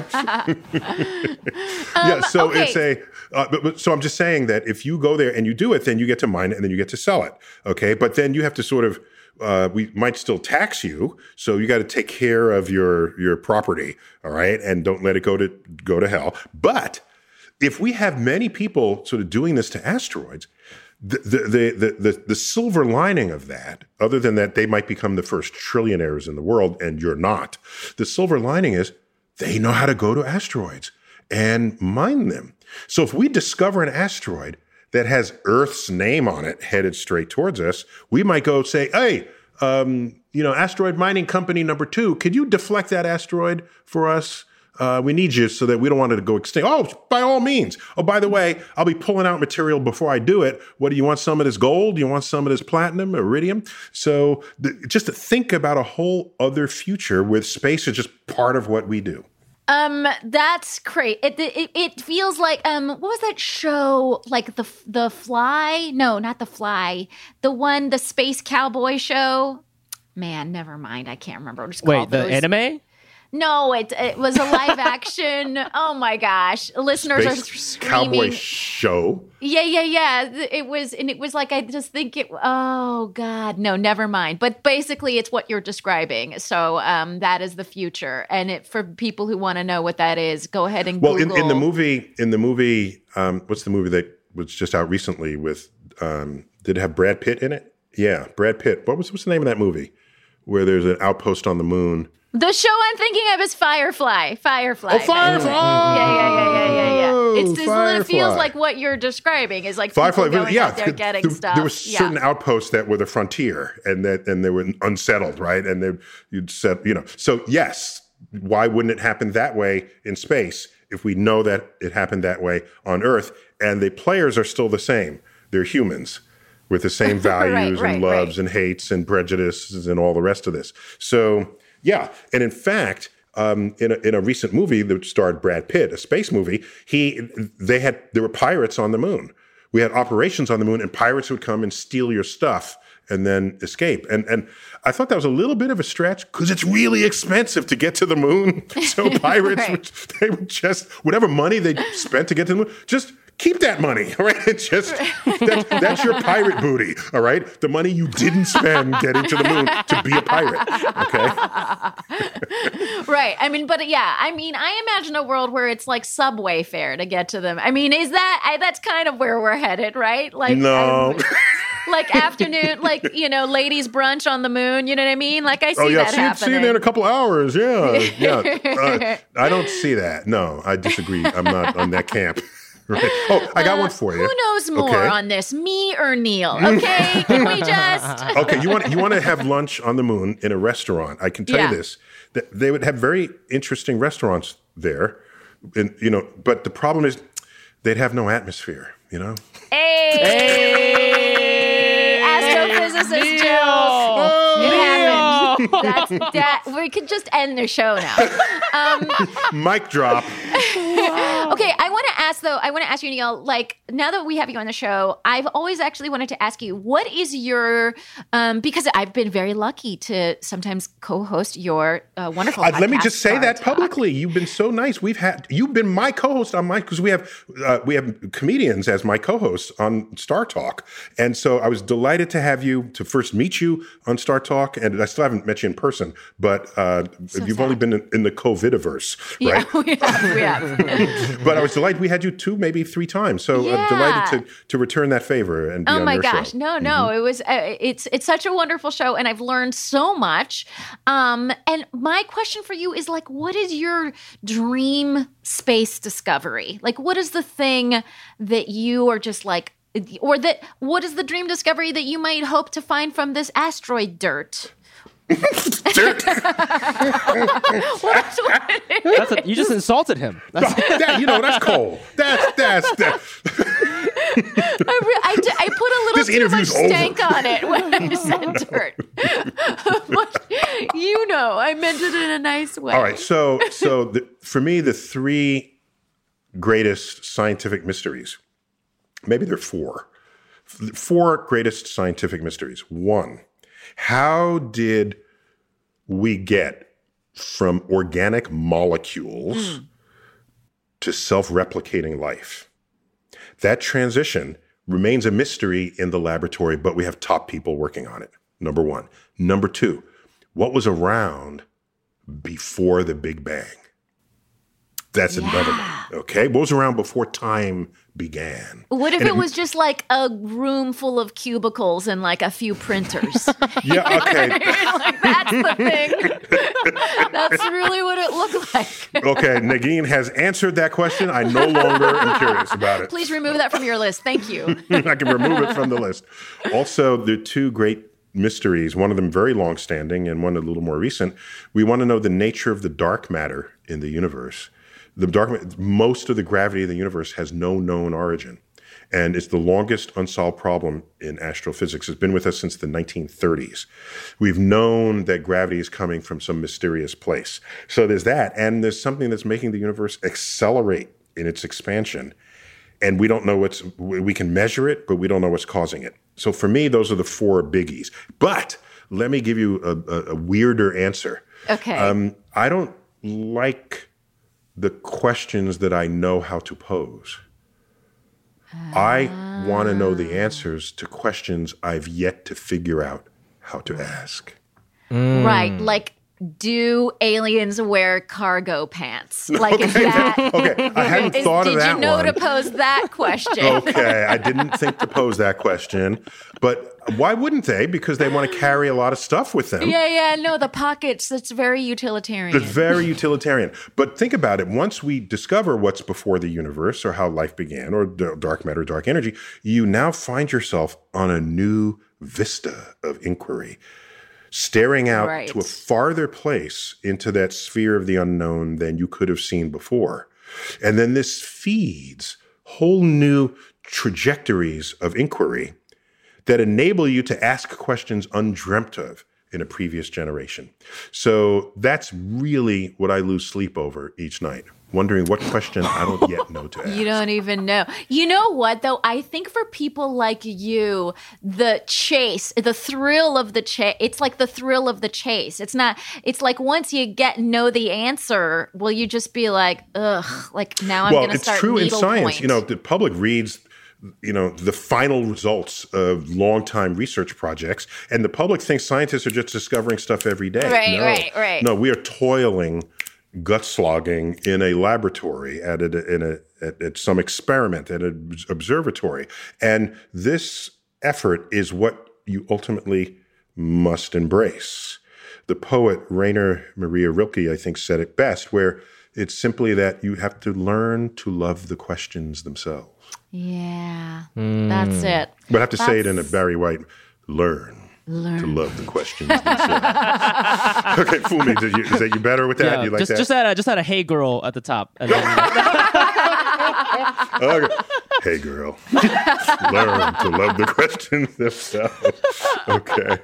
yeah, so okay. it's a... Uh, but, but so I'm just saying that if you go there and you do it, then you get to mine it and then you get to sell it. Okay. But then you have to sort of, uh, we might still tax you. So you got to take care of your, your property. All right. And don't let it go to, go to hell. But if we have many people sort of doing this to asteroids, the, the, the, the, the, the silver lining of that, other than that they might become the first trillionaires in the world and you're not, the silver lining is they know how to go to asteroids and mine them. So if we discover an asteroid that has Earth's name on it headed straight towards us, we might go say, hey, um, you know, asteroid mining company number two, could you deflect that asteroid for us? Uh, we need you so that we don't want it to go extinct. Oh, by all means. Oh, by the way, I'll be pulling out material before I do it. What, do you want some of this gold? Do you want some of this platinum, iridium? So the, just to think about a whole other future with space is just part of what we do. Um, that's great. It, it it feels like um, what was that show? Like the the Fly? No, not the Fly. The one, the Space Cowboy show. Man, never mind. I can't remember what it's called. Wait, the it was, anime? No, it it was a live action. Oh my gosh, listeners Space are screaming. Cowboy show. Yeah, yeah, yeah. It was, and it was like I just think it. Oh God, no, never mind. But basically, it's what you're describing. So um, that is the future, and it for people who want to know what that is, go ahead and well, Google. in, in the movie, in the movie, um, what's the movie that was just out recently with? Um, did it have Brad Pitt in it? Yeah, Brad Pitt. What was what's the name of that movie? Where there's an outpost on the moon. The show I'm thinking of is Firefly. Firefly. Oh, Firefly! Yeah, yeah, yeah, yeah, yeah, yeah. It's just, Firefly. it feels like what you're describing is like Firefly. people going Yeah, out there getting there, stuff. there were certain yeah. outposts that were the frontier, and that and they were unsettled, right? And they you'd set, you know. So yes, why wouldn't it happen that way in space if we know that it happened that way on Earth? And the players are still the same. They're humans with the same values right, and right, loves right. and hates and prejudices and all the rest of this. So yeah, and in fact, um, in a, in a recent movie that starred Brad Pitt, a space movie, he they had there were pirates on the moon. We had operations on the moon, and pirates would come and steal your stuff and then escape. And and I thought that was a little bit of a stretch because it's really expensive to get to the moon. So pirates, right. would, they would just whatever money they spent to get to the moon, just keep that money, all right? It's just that's, that's your pirate booty, all right? The money you didn't spend getting to the moon to be a pirate, okay? Right. I mean, but yeah, I mean, I imagine a world where it's like subway fare to get to them. I mean, is that I, that's kind of where we're headed, right? Like No. like afternoon, like, you know, ladies brunch on the moon. You know what I mean? Like I see oh, yeah, that see, happening. see you there in a couple hours, yeah. yeah. Uh, I don't see that. No, I disagree. I'm not on that camp. Right. Oh, I got uh, one for you. Who knows more okay. on this, me or Neil? Okay, can we just? Okay, you want you want to have lunch on the moon in a restaurant? I can tell Yeah. you this: that they would have very interesting restaurants there, and you know. But the problem is, they'd have no atmosphere. You know. Hey, hey. Astrophysicist Jill. It happened. That's that. We could just end the show now. Um, Mic drop. Okay, I want to ask though. I want to ask you, Neil. Like now that we have you on the show, I've always actually wanted to ask you, what is your? Um, because I've been very lucky to sometimes co-host your uh, wonderful. Uh, podcast, let me just say Star that Talk. publicly. You've been so nice. We've had you've been my co-host on my because we have uh, we have comedians as my co-hosts on Star Talk, and so I was delighted to have you to first meet you on Star Talk, and I still haven't met you in person, but uh, So you've sad. only been in, in the COVIDiverse, Yeah, right? we have. We have. but I was delighted we had you two, maybe three times. So Yeah. I'm delighted to to return that favor and be Oh on my your gosh. show. No, no. It was uh, it's it's such a wonderful show and I've learned so much. Um and my question for you is like what is your dream space discovery? Like what is the thing that you are just like or that what is the dream discovery that you might hope to find from this asteroid dirt? Dirt. That's what it is. That's a, you just insulted him. That's, That- you know, that's cold. That's that's that. I, re- I, d- I put a little This too much interview's over. stank on it when I said dirt. But you know, I meant it in a nice way. All right, so so the, for me, the three greatest scientific mysteries, maybe there are four, F- four greatest scientific mysteries. One, how did we get from organic molecules to self-replicating life? That transition remains a mystery in the laboratory, but we have top people working on it, number one. Number two, what was around before the Big Bang? That's another one, okay? What was around before time began? What if And it was just like a room full of cubicles and like a few printers? Yeah, okay. Like that's the thing. That's really what it looked like. Okay, Negin has answered that question. I no longer am curious about it. Please remove that from your list. Thank you. I can remove it from the list. Also, the two great mysteries, one of them very long-standing and one a little more recent. We want to know the nature of the dark matter in the universe. The dark, most of the gravity of the universe has no known origin. And it's the longest unsolved problem in astrophysics. It's been with us since the nineteen thirties. We've known that gravity is coming from some mysterious place. So there's that. And there's something that's making the universe accelerate in its expansion. And we don't know what's, we can measure it, but we don't know what's causing it. So for me, those are the four biggies. But let me give you a, a, a weirder answer. Okay. Um, I don't like the questions that I know how to pose. I want to know the answers to questions I've yet to figure out how to ask. Right. Like, do aliens wear cargo pants? Like, is that. Okay, I hadn't is- thought of did that you know one. to pose that question? Okay, I didn't think to pose that question. But why wouldn't they? Because they want to carry a lot of stuff with them. Yeah, yeah, no, the pockets, that's very utilitarian. It's very utilitarian. But think about it. Once we discover what's before the universe or how life began or d- dark matter, dark energy, you now find yourself on a new vista of inquiry, staring out Right. to a farther place into that sphere of the unknown than you could have seen before. And then this feeds whole new trajectories of inquiry that enable you to ask questions undreamt of in a previous generation. So that's really what I lose sleep over each night, wondering what question I don't yet know to ask. You don't even know. You know what, though? I think for people like you, the chase, the thrill of the chase, it's like the thrill of the chase. It's not, it's like once you get know the answer, will you just be like, ugh, like now I'm well, going to it's start true in needle science. point. You know, the public reads, you know, the final results of long-time research projects, and the public thinks scientists are just discovering stuff every day. Right, no. right, right. No, we are toiling, gut slogging in a laboratory at a, in a at, at some experiment at an observatory, and this effort is what you ultimately must embrace. The poet Rainer Maria Rilke, I think, said it best, where it's simply that you have to learn to love the questions themselves. Yeah, that's it. But I have to say it in a That's- Barry White, learn, Learn. to love the questions themselves. Okay, fool me. Did you, is that you better with that? yeah, you like just that? just add a, just add a hey girl at the top. And then, Okay. Hey, girl. Learn to love the questions themselves. Okay.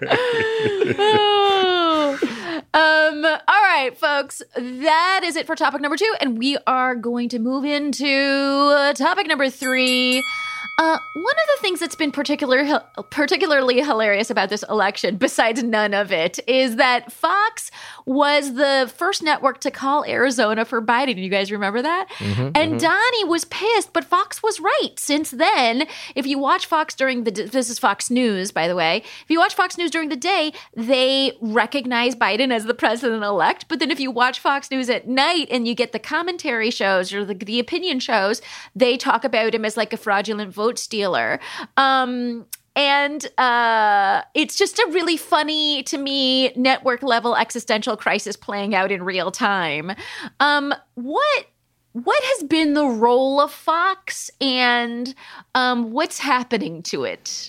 Oh. Um, all right, folks, that is it for topic number two. And we are going to move into uh, topic number three. Uh, one of the things that's been particular, particularly hilarious about this election, besides none of it, is that Fox was the first network to call Arizona for Biden. You guys remember that? Mm-hmm, and mm-hmm. Donnie was pissed, but Fox was right. Since then, if you watch Fox during the, this is Fox News, by the way, if you watch Fox News during the day, they recognize Biden as the president-elect. But then if you watch Fox News at night and you get the commentary shows or the, the opinion shows, they talk about him as like a fraudulent vote stealer. Um, and uh, it's just a really funny, to me, network level existential crisis playing out in real time. Um, what what has been the role of Fox, and um, what's happening to it?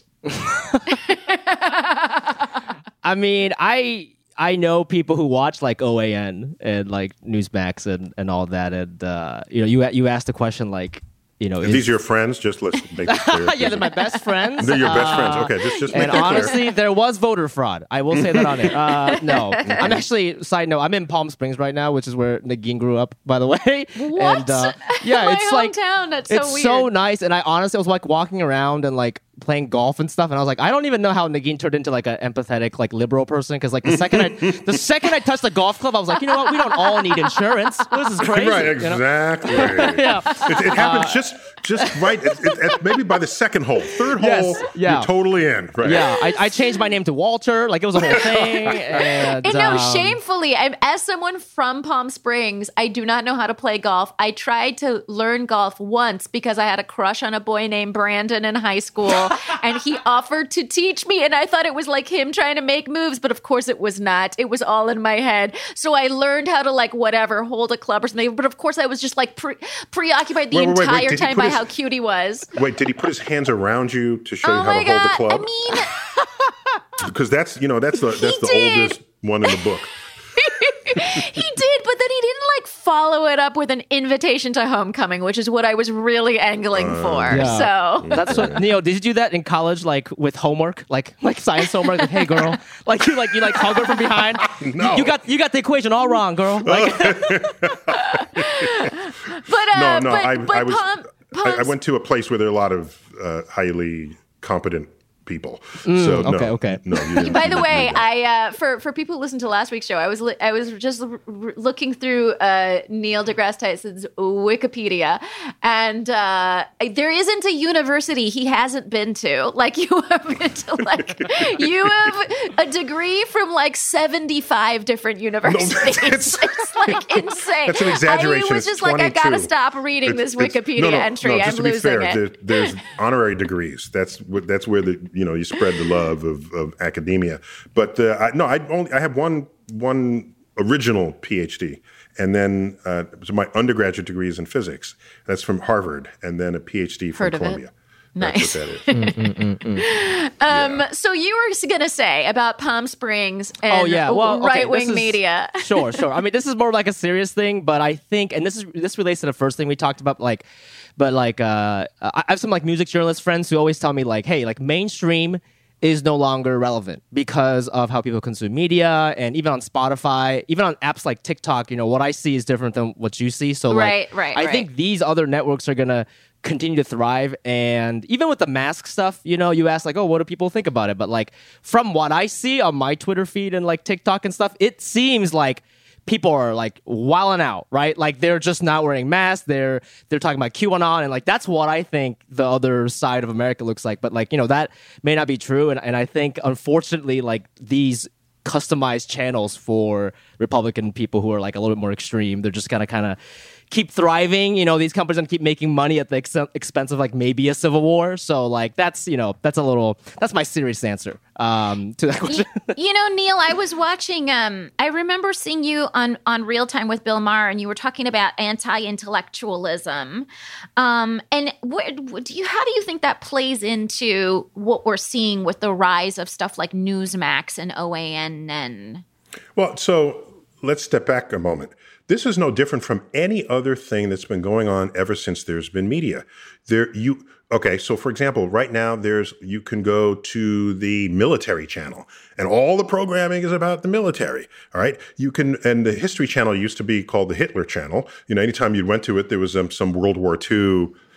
I mean, I I know people who watch like O A N and like Newsmax and, and all that, and uh, you know, you you asked the question like, you know, is, these are your friends? Just let's make it clear. Yeah, they're my best friends. They're your best uh, friends. Okay, just just make and that honestly, clear. there was voter fraud. I will say that on it. Uh, no, I'm actually. Side note: I'm in Palm Springs right now, which is where Negin grew up, by the way. What? And, uh, yeah, my it's like hometown. That's so it's weird. so nice. And I honestly was like walking around and like playing golf and stuff, and I was like, I don't even know how Negin turned into like an empathetic, like liberal person, because like the second I the second I touched the golf club, I was like, you know what, we don't all need insurance. This is crazy. Right, exactly. You know? Yeah, it, it happens uh, just just right. It, it, it, maybe by the second hole, third hole, yes, yeah. you're totally in. Right. Yeah, I, I changed my name to Walter. Like it was a whole thing. And, and no, um, shamefully, I'm, as someone from Palm Springs, I do not know how to play golf. I tried to learn golf once because I had a crush on a boy named Brandon in high school, and he offered to teach me, and I thought it was like him trying to make moves, but of course it was not. It was all in my head. So I learned how to like whatever, hold a club or something, but of course I was just like pre- preoccupied the wait, wait, entire wait, time by his, how cute he was. Wait, did he put his hands around you to show oh you how to God. hold the club? I mean, because that's, you know, that's the that's the did. oldest one in the book. He did, but then he didn't like follow it up with an invitation to homecoming, which is what I was really angling uh, for. Yeah. So that's what Neil. Did you do that in college, like with homework, like like science homework? Like, hey, girl, like you like you like hug her from behind. No, you, you got you got the equation all wrong, girl. Like, but uh, no, no, but, I, but I was. Palm, I, I went to a place where there are a lot of uh, highly competent people. Mm, so no, okay, okay. No, you didn't, by the you way, didn't I uh, for for people who listened to last week's show, I was li- I was just l- r- looking through uh, Neil deGrasse Tyson's Wikipedia, and uh, there isn't a university he hasn't been to. Like you have been to, like you have a degree from like seventy-five different universities. No, it's like insane. That's an exaggeration. I was it's just like, I gotta twenty-two. stop reading it's, this it's, Wikipedia no, no, entry. No, just I'm to be losing fair, it. there, there's honorary degrees. That's what that's where the you know you spread the love of, of academia. But uh, I, no, I only I have one one original PhD, and then uh, so my undergraduate degree is in physics. That's from Harvard, and then a PhD from Heard of Columbia. it. That's Nice. what that is. mm, mm, mm, mm. Um, Yeah. So you were going to say about Palm Springs and oh yeah, well, okay, right-wing this is- media. Sure, sure. I mean, this is more like a serious thing, but I think, and this is this relates to the first thing we talked about, like, but like, uh, I have some like music journalist friends who always tell me like, hey, like mainstream is no longer relevant because of how people consume media, and even on Spotify, even on apps like TikTok, you know, what I see is different than what you see. So like, Right, right, I right. think these other networks are gonna continue to thrive. And even with the mask stuff, you know, you ask like, oh, what do people think about it? But like from what I see on my Twitter feed and like TikTok and stuff, it seems like people are like wilding out, right? Like they're just not wearing masks. They're they're talking about QAnon, and like that's what I think the other side of America looks like. But like, you know, that may not be true. And and I think unfortunately, like these customized channels for Republican people who are like a little bit more extreme, they're just gonna kind of keep thriving. You know, these companies gonna keep making money at the ex- expense of like maybe a civil war. So like that's, you know, that's a little, that's my serious answer um, to that question. You know, Neil, I was watching, um, I remember seeing you on, on Real Time with Bill Maher, and you were talking about anti-intellectualism. Um, and what, what do you, how do you think that plays into what we're seeing with the rise of stuff like Newsmax and O A N N? Well, so let's step back a moment. This is no different from any other thing that's been going on ever since there's been media. There, you okay? So, for example, right now there's you can go to the military channel, and all the programming is about the military. All right, you can, and the History Channel used to be called the Hitler Channel. You know, anytime you went to it, there was um, some World War Two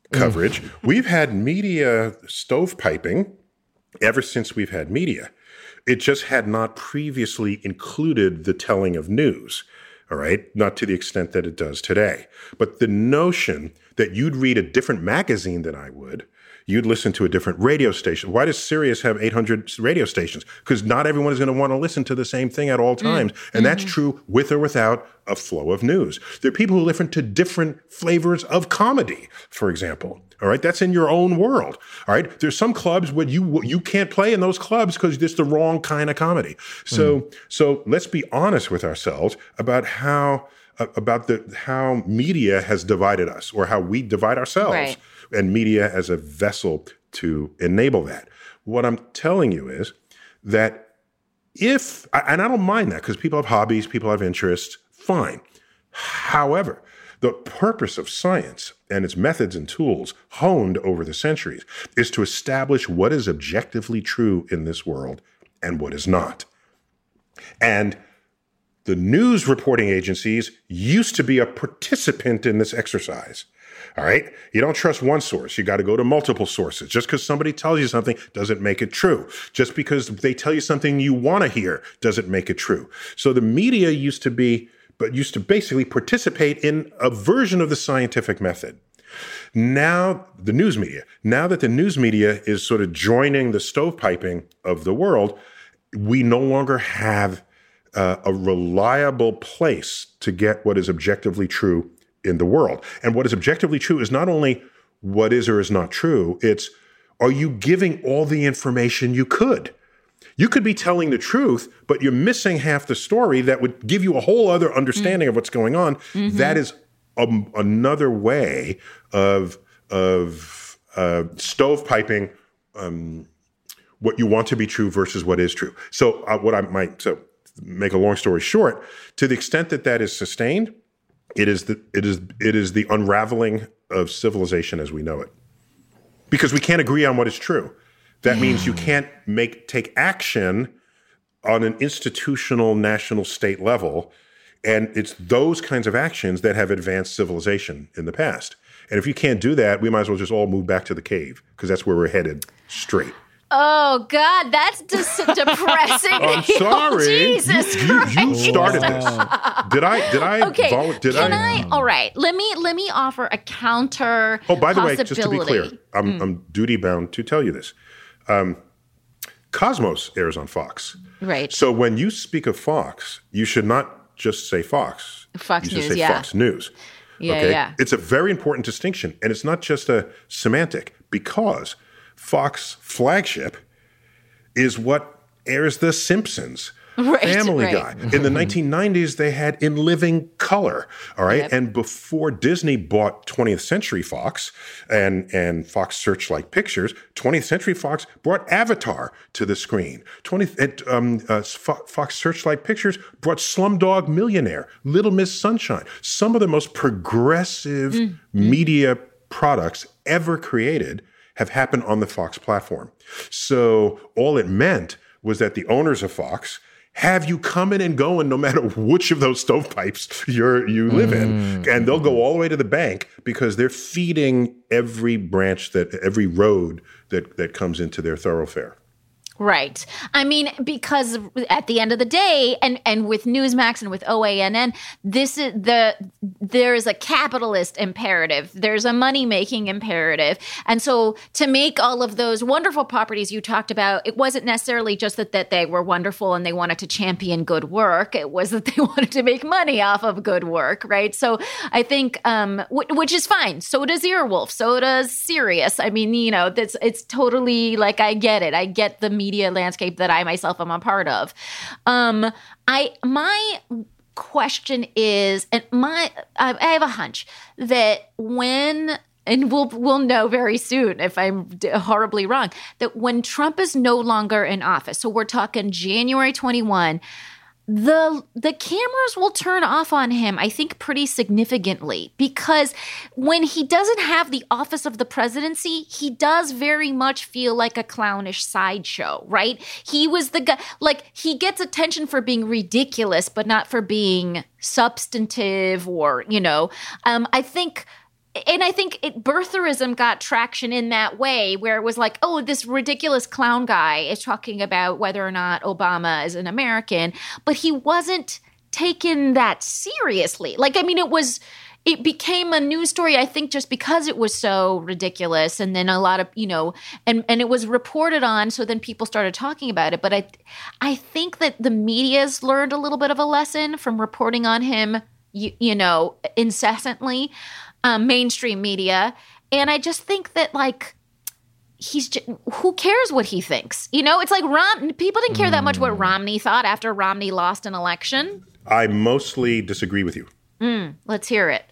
coverage. We've had media stovepiping ever since we've had media. It just had not previously included the telling of news, all right? Not to the extent that it does today. But the notion that you'd read a different magazine than I would, you'd listen to a different radio station. Why does Sirius have eight hundred radio stations? Because not everyone is going to want to listen to the same thing at all times. Mm. And mm-hmm. that's true with or without a flow of news. There are people who listen to different flavors of comedy, for example. All right, that's in your own world. All right, there's some clubs where you you can't play in those clubs because it's the wrong kind of comedy. So mm. so let's be honest with ourselves about how uh, about the how media has divided us, or how we divide ourselves, right. and media as a vessel to enable that. What I'm telling you is that if, and I don't mind that because people have hobbies, people have interests, fine. However, the purpose of science and its methods and tools honed over the centuries is to establish what is objectively true in this world and what is not. And the news reporting agencies used to be a participant in this exercise. All right? You don't trust one source. You got to go to multiple sources. Just because somebody tells you something doesn't make it true. Just because they tell you something you want to hear doesn't make it true. So the media used to be but used to basically participate in a version of the scientific method. Now, the news media, now that the news media is sort of joining the stovepiping of the world, we no longer have uh, a reliable place to get what is objectively true in the world. And what is objectively true is not only what is or is not true, it's, are you giving all the information you could? You could be telling the truth, but you're missing half the story that would give you a whole other understanding mm. of what's going on. Mm-hmm. That is um, another way of of uh, stovepiping um, what you want to be true versus what is true. So uh, what I might so make a long story short, to the extent that that is sustained, it is the it is it is the unraveling of civilization as we know it, because we can't agree on what is true. That means you can't make take action on an institutional national state level. And it's those kinds of actions that have advanced civilization in the past. And if you can't do that, we might as well just all move back to the cave, because that's where we're headed straight. Oh, God, that's just depressing. I'm sorry. Jesus you, Christ. You, you started this. Did I? Did I? Okay. Vol- did can I? I? All right. Let me let me offer a counter. Oh, by the way, just to be clear, I'm, mm. I'm duty bound to tell you this. Um, Cosmos airs on Fox. Right. So when you speak of Fox, you should not just say Fox. Fox you should News, say yeah. Fox News. Yeah, okay? yeah. It's a very important distinction, and it's not just a semantic, because Fox flagship is what airs The Simpsons, right, Family right. Guy. In the nineteen nineties, they had In Living Color, all right? Yep. And before Disney bought twentieth Century Fox and, and Fox Searchlight Pictures, twentieth Century Fox brought Avatar to the screen. twentieth um, uh, Fox Searchlight Pictures brought Slumdog Millionaire, Little Miss Sunshine, some of the most progressive mm. media products ever created have happened on the Fox platform. So all it meant was that the owners of Fox have you coming and going no matter which of those stovepipes you're, you live mm. in. And they'll go all the way to the bank because they're feeding every branch, that every road that, that comes into their thoroughfare. Right. I mean, because at the end of the day, and, and with Newsmax and with O A N N, this is the there is a capitalist imperative. There's a money-making imperative. And so to make all of those wonderful properties you talked about, it wasn't necessarily just that, that they were wonderful and they wanted to champion good work. It was that they wanted to make money off of good work, right? So I think, um, w- which is fine. So does Earwolf. So does Sirius. I mean, you know, that's it's totally like, I get it. I get the media media landscape that I myself am a part of. Um, I my question is, and my I, I have a hunch that when, and we'll we'll know very soon if I'm horribly wrong, that when Trump is no longer in office, so we're talking January twenty-first, the the cameras will turn off on him, I think, pretty significantly, because when he doesn't have the office of the presidency, he does very much feel like a clownish sideshow, right? He was the guy, like, he gets attention for being ridiculous, but not for being substantive or, you know, um, I think and I think it, birtherism got traction in that way, where it was like, oh, this ridiculous clown guy is talking about whether or not Obama is an American, but he wasn't taken that seriously. Like, I mean, it was, it became a news story, I think, just because it was so ridiculous. And then a lot of, you know, and, and it was reported on. So then people started talking about it. But I, I think that the media's learned a little bit of a lesson from reporting on him, you, you know, incessantly, um, mainstream media. And I just think that, like, he's just, who cares what he thinks? You know, it's like Rom, people didn't care that much what Romney thought after Romney lost an election. I mostly disagree with you. Mm, let's hear it.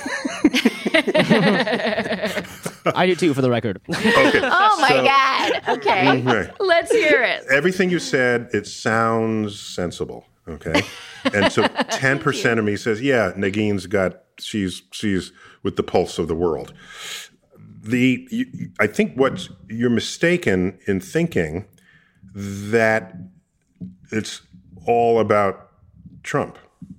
I do too, for the record. Okay. Oh my so, God. Okay. Right. Let's hear it. Everything you said, it sounds sensible. Okay. And so ten percent of me says, yeah, Nagine's got, she's, she's with the pulse of the world. The, you, I think what you're mistaken in thinking that it's all about Trump,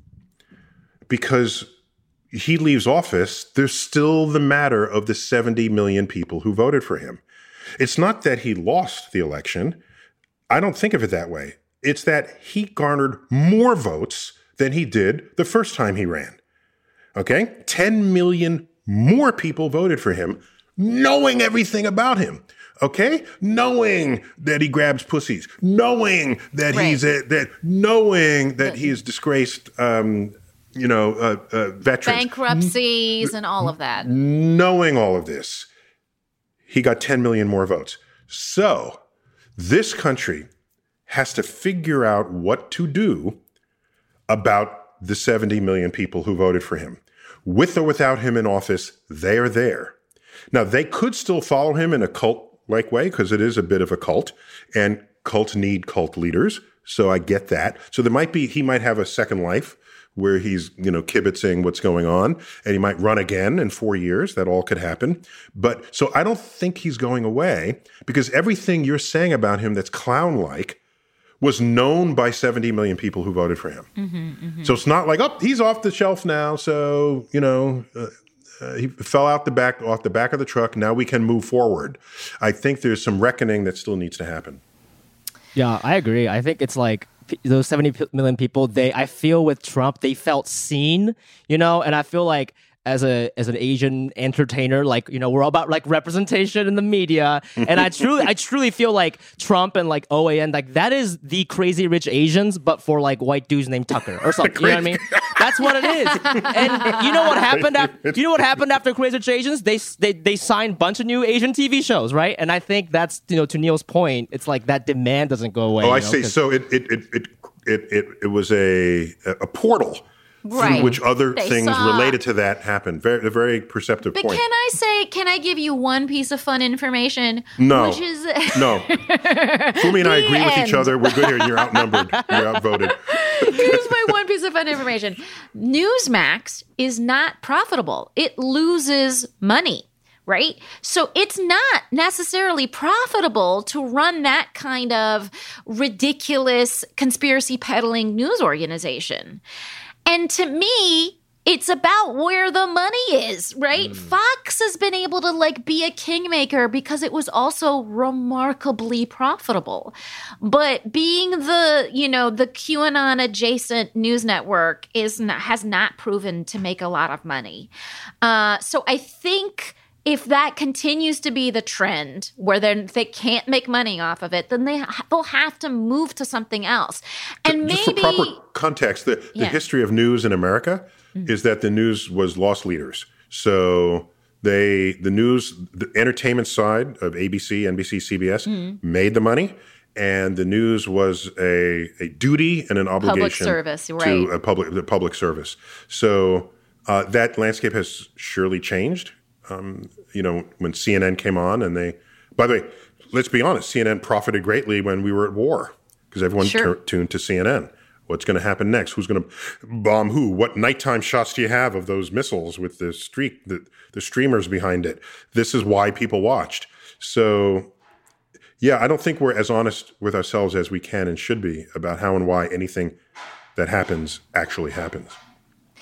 because he leaves office, there's still the matter of the seventy million people who voted for him. It's not that he lost the election. I don't think of it that way. It's that he garnered more votes than he did the first time he ran. Okay? ten million more people voted for him, knowing everything about him. Okay? Knowing that he grabs pussies, knowing that right. he's a, that knowing that he has disgraced um, you know, uh, uh, veterans. Bankruptcies and all of that. Knowing all of this, he got ten million more votes. So this country has to figure out what to do about the seventy million people who voted for him. With or without him in office, they are there. Now, they could still follow him in a cult-like way, because it is a bit of a cult, and cults need cult leaders. So I get that. So there might be, he might have a second life where he's, you know, kibitzing what's going on, and he might run again in four years. That all could happen. But so I don't think he's going away, because everything you're saying about him that's clown-like was known by seventy million people who voted for him. Mm-hmm, mm-hmm. So it's not like, oh, he's off the shelf now. So, you know, uh, uh, he fell out the back, off the back of the truck. Now we can move forward. I think there's some reckoning that still needs to happen. Yeah, I agree. I think it's like, those seventy million people, they, I feel with Trump, they felt seen, you know, and I feel like as a as an Asian entertainer, like, you know, we're all about like representation in the media, and I truly I truly feel like Trump and like O A N, like that is the Crazy Rich Asians, but for like white dudes named Tucker or something. You know what I mean? That's what it is. And you know what happened? After, you know what happened after Crazy Rich Asians? They they they signed a bunch of new Asian T V shows, right? And I think that's, you know, to Neil's point, it's like that demand doesn't go away. Oh, I you know, see. So it it it it it it, it was a a portal. Right. Through which other they things saw. related to that happened. Very, a very perceptive but point. But can I say, can I give you one piece of fun information? No. Which is no. Fumi and I agree end. with each other. We're good here. You're outnumbered. You're outvoted. Here's my one piece of fun information. Newsmax is not profitable. It loses money. Right? So it's not necessarily profitable to run that kind of ridiculous conspiracy peddling news organization. And to me, it's about where the money is, right? Mm. Fox has been able to like be a kingmaker because it was also remarkably profitable. But being the, you know, the QAnon adjacent news network is not, has not proven to make a lot of money. Uh, so I think if that continues to be the trend where they can't make money off of it, then they, they'll have to move to something else. And Just maybe, for proper context, the, the yeah. history of news in America mm-hmm. is that the news was loss leaders. So they, the news, the entertainment side of A B C, N B C, C B S mm-hmm. made the money. And the news was a, a duty and an obligation public service, right. to a public, the public service. So uh, that landscape has surely changed. Um, you know, when C N N came on and they, by the way, let's be honest, C N N profited greatly when we were at war because everyone sure. t- tuned to C N N. What's going to happen next? Who's going to bomb who? What nighttime shots do you have of those missiles with the streak, the, the streamers behind it? This is why people watched. So, yeah, I don't think we're as honest with ourselves as we can and should be about how and why anything that happens actually happens.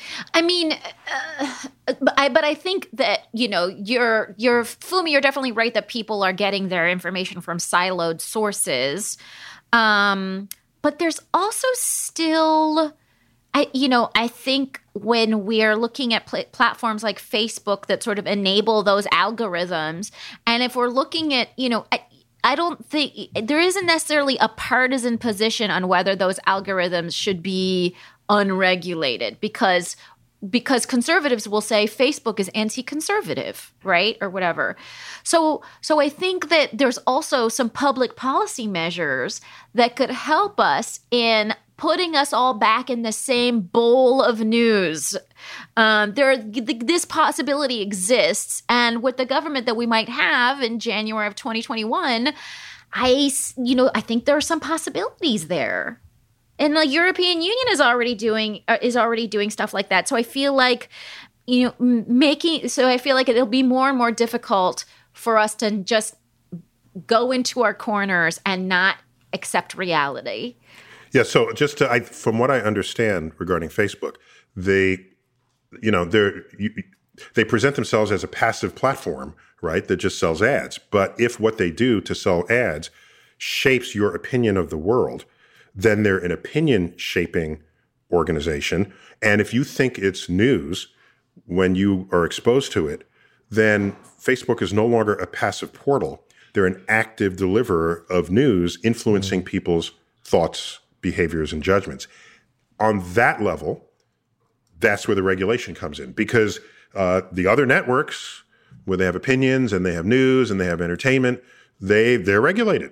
I mean, uh, but, I, but I think that, you know, you're, you're, Fumi, you're definitely right that people are getting their information from siloed sources. Um, but there's also still, I, you know, I think when we're looking at pl- platforms like Facebook that sort of enable those algorithms, and if we're looking at, you know, I, I don't think there isn't necessarily a partisan position on whether those algorithms should be unregulated, because because conservatives will say Facebook is anti-conservative, right? Or whatever. So so I think that there's also some public policy measures that could help us in putting us all back in the same bowl of news. Um, there, this possibility exists, and with the government that we might have in January of twenty twenty-one, I, you know, I think there are some possibilities there. And the European Union is already doing uh, is already doing stuff like that. So I feel like, you know, making so I feel like it'll be more and more difficult for us to just go into our corners and not accept reality. Yeah. So just to, I, from what I understand regarding Facebook, they, you know, they're you, they present themselves as a passive platform, right, that just sells ads. But if what they do to sell ads shapes your opinion of the world, then they're an opinion-shaping organization. And if you think it's news when you are exposed to it, then Facebook is no longer a passive portal. They're an active deliverer of news, influencing people's thoughts, behaviors, and judgments. On that level, that's where the regulation comes in. Because uh, the other networks, where they have opinions and they have news and they have entertainment, they, they're regulated.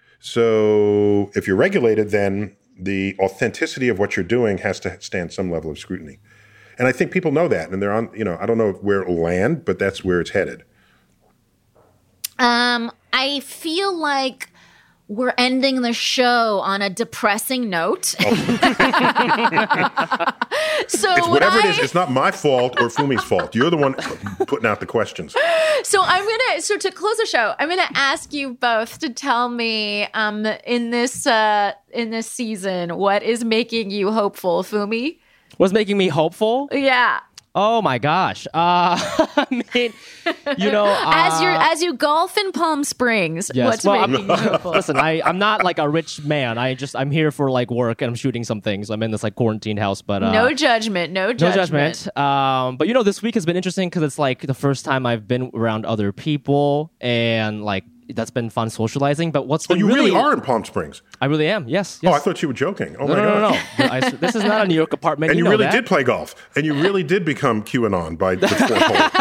So if you're regulated, then the authenticity of what you're doing has to stand some level of scrutiny. And I think people know that. And they're on, you know, I don't know where it'll land, but that's where it's headed. Um, I feel like we're ending the show on a depressing note. Oh. So it's whatever I, it is, it's not my fault or Fumi's fault. You're the one putting out the questions. So I'm gonna. So to close the show, I'm gonna ask you both to tell me, um, in this uh, in this season, what is making you hopeful, Fumi? What's making me hopeful? Yeah. Oh my gosh! Uh, I mean, you know, uh, as you as you golf in Palm Springs, yes. what's well, making you hopeful? Listen, I I'm not like a rich man. I just I'm here for like work and I'm shooting some things. I'm in this like quarantine house, but uh, no judgment, no judgment, no judgment. Um, but you know, this week has been interesting because it's like the first time I've been around other people, and like that's been fun socializing. But what's oh, been you really, really are in Palm Springs? I really am. Yes. yes. Oh, I thought you were joking. Oh no, my no, god! No, no, no. I, this is not a New York apartment. And you, you, know really that. did play golf, and you really did become QAnon by the fourth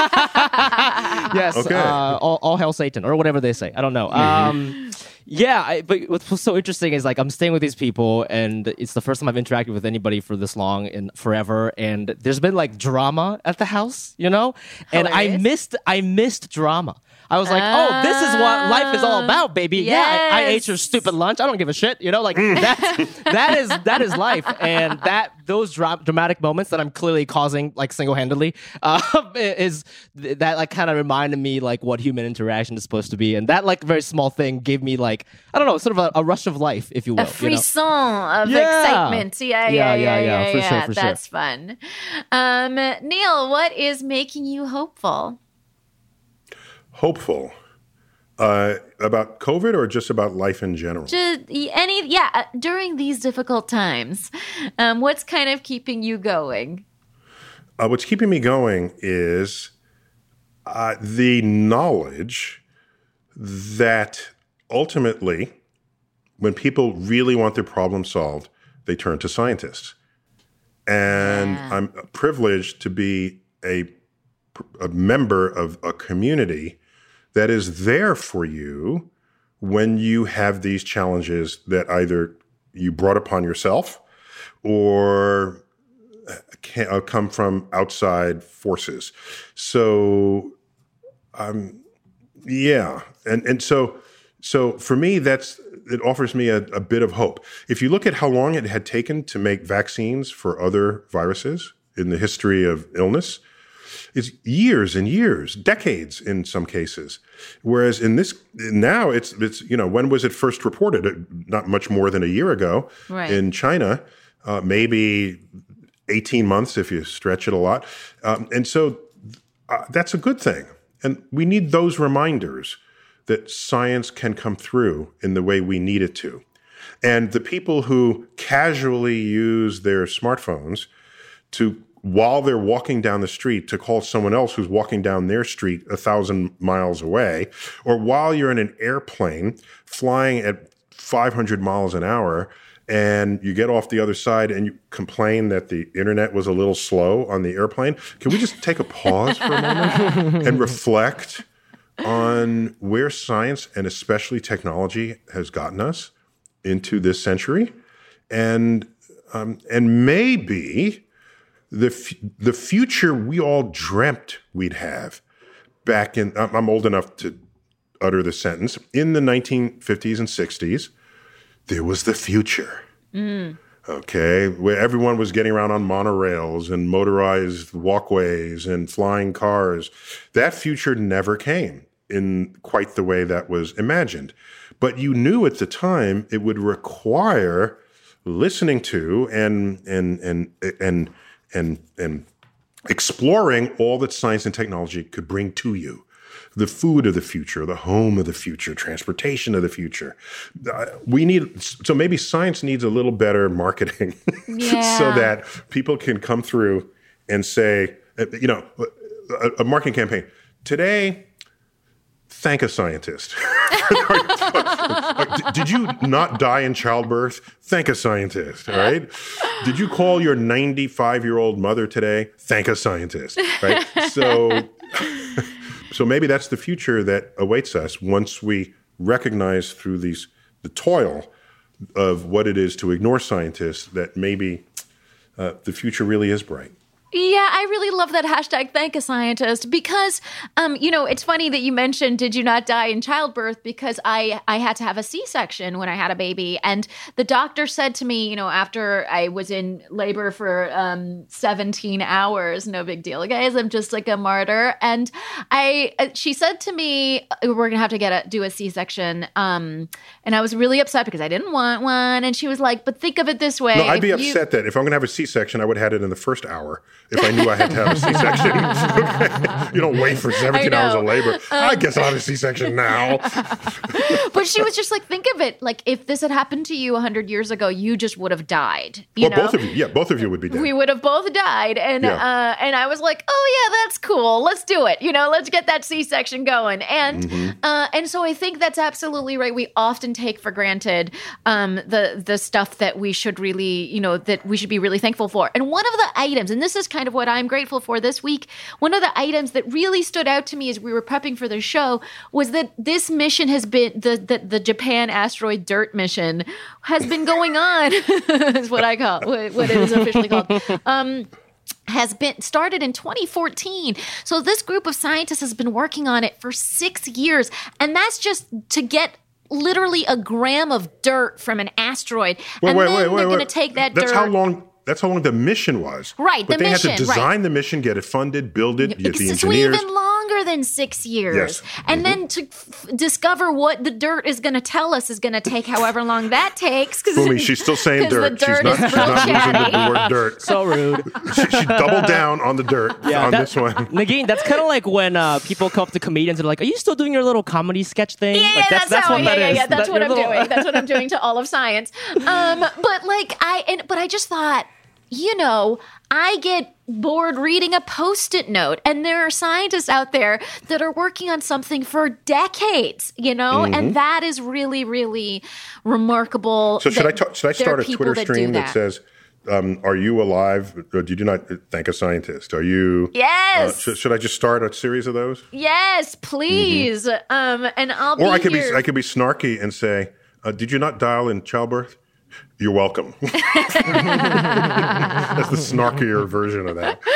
hole. Yes. Okay. Uh, all, all hail Satan, or whatever they say. I don't know. Mm-hmm. Um, yeah, I, but what's so interesting is like I'm staying with these people, and it's the first time I've interacted with anybody for this long and forever. And there's been like drama at the house, you know, and Hilarious. I missed I missed drama. I was like, oh, this is what life is all about, baby. Yes. Yeah, I, I ate your stupid lunch. I don't give a shit. You know, like that's, that is that is life, and that those dra- dramatic moments that I'm clearly causing, like single-handedly, uh, is that like kind of reminded me like what human interaction is supposed to be, and that like very small thing gave me like I don't know, sort of a, a rush of life, if you will. A frisson you know? of Yeah. excitement. Yeah, yeah, yeah, yeah, yeah. yeah, for yeah. sure, for That's sure. fun. Um, Neil, what is making you hopeful? Hopeful. Uh, about COVID or just about life in general? Just any, yeah, uh, during these difficult times, um, what's kind of keeping you going? Uh, what's keeping me going is uh, the knowledge that ultimately, when people really want their problem solved, they turn to scientists. And Yeah. I'm privileged to be a, a member of a community that is there for you when you have these challenges that either you brought upon yourself or can, uh, come from outside forces. So, um, yeah, and and so so for me, that's it offers me a, a bit of hope. If you look at how long it had taken to make vaccines for other viruses in the history of illness, it's years and years, decades in some cases. Whereas in this, now it's, it's you know, when was it first reported? Not much more than a year ago Right. in China, uh, maybe eighteen months if you stretch it a lot. Um, and so uh, that's a good thing. And we need those reminders that science can come through in the way we need it to. And the people who casually use their smartphones to, while they're walking down the street, to call someone else who's walking down their street a thousand miles away, or while you're in an airplane flying at five hundred miles an hour, and you get off the other side and you complain that the internet was a little slow on the airplane. Can we just take a pause for a moment and reflect on where science and especially technology has gotten us into this century? And um, and maybe the f- the future we all dreamt we'd have back in, I'm old enough to utter the sentence, in the nineteen fifties and sixties, there was the future. Mm. Okay, where everyone was getting around on monorails and motorized walkways and flying cars. That future never came in quite the way that was imagined. But you knew at the time it would require listening to and and and and and and exploring all that science and technology could bring to you. The food of the future, the home of the future, transportation of the future. Uh, we need, so maybe science needs a little better marketing yeah. so that people can come through and say, you know, a, a marketing campaign. Today, thank a scientist. Did you not die in childbirth? Thank a scientist, right? Did you call your ninety-five-year-old mother today? Thank a scientist, right? So... So maybe that's the future that awaits us once we recognize through these the toil of what it is to ignore scientists that maybe uh, the future really is bright. Yeah, I really love that hashtag thank a scientist because, um, you know, it's funny that you mentioned did you not die in childbirth because I, I had to have a C-section when I had a baby. And the doctor said to me, you know, after I was in labor for um, seventeen hours, no big deal, guys, I'm just like a martyr. And I, she said to me, we're going to have to get a, do a C-section. Um, and I was really upset because I didn't want one. And she was like, but think of it this way. No, I'd be you- upset that if I'm going to have a C-section, I would have had it in the first hour. If I knew I had to have a C-section. Okay. You don't wait for seventeen hours of labor. Um, I guess I'll have a C-section now. But she was just like, think of it. Like, if this had happened to you one hundred years ago, you just would have died. You well, know? both of you. Yeah, both of you would be dead. We would have both died. And yeah. uh, and I was like, oh, yeah, that's cool. Let's do it. You know, let's get that C-section going. And mm-hmm. uh, and so I think that's absolutely right. We often take for granted um, the, the stuff that we should really, you know, that we should be really thankful for. And one of the items, and this is kind of what I'm grateful for this week, one of the items that really stood out to me as we were prepping for the show was that this mission has been, the the, the Japan asteroid DIRT mission has been going on, is what I call, what, what it is officially called. Um, has been started in twenty fourteen. So this group of scientists has been working on it for six years. And that's just to get literally a gram of dirt from an asteroid. Wait, and wait, then wait, wait, they're going to wait. take that That's dirt. how long... That's how long the mission was. Right, but the they mission, had to design right. the mission, get it funded, build it, get the so engineers. even longer than six years. Yes. And mm-hmm. then to f- discover what the dirt is going to tell us is going to take however long that takes. Fumi, she's still saying dirt. The dirt she's not, is she's not using chatty. the word dirt. So rude. She, she doubled down on the dirt Yeah, on that, this one. Nagin, that's kind of like when uh, people come up to comedians and are like, are you still doing your little comedy sketch thing? Yeah, like, yeah, that's, that's, that's how. what Yeah, that yeah, is. yeah. That's That- what your I'm little- doing. That's what I'm doing to all of science. Um, but like I, and, but I just thought, you know, I get bored reading a Post-it note, and there are scientists out there that are working on something for decades, you know, mm-hmm. and that is really, really remarkable. So should I ta- should I start a Twitter that stream that, that says, um, "Are you alive? Or did you not thank a scientist? Are you?" Yes. Uh, should, should I just start a series of those? Yes, please. Mm-hmm. Um, and I'll be Or I could here. be I could be snarky and say, uh, "Did you not dial in childbirth? You're welcome." That's the snarkier version of that.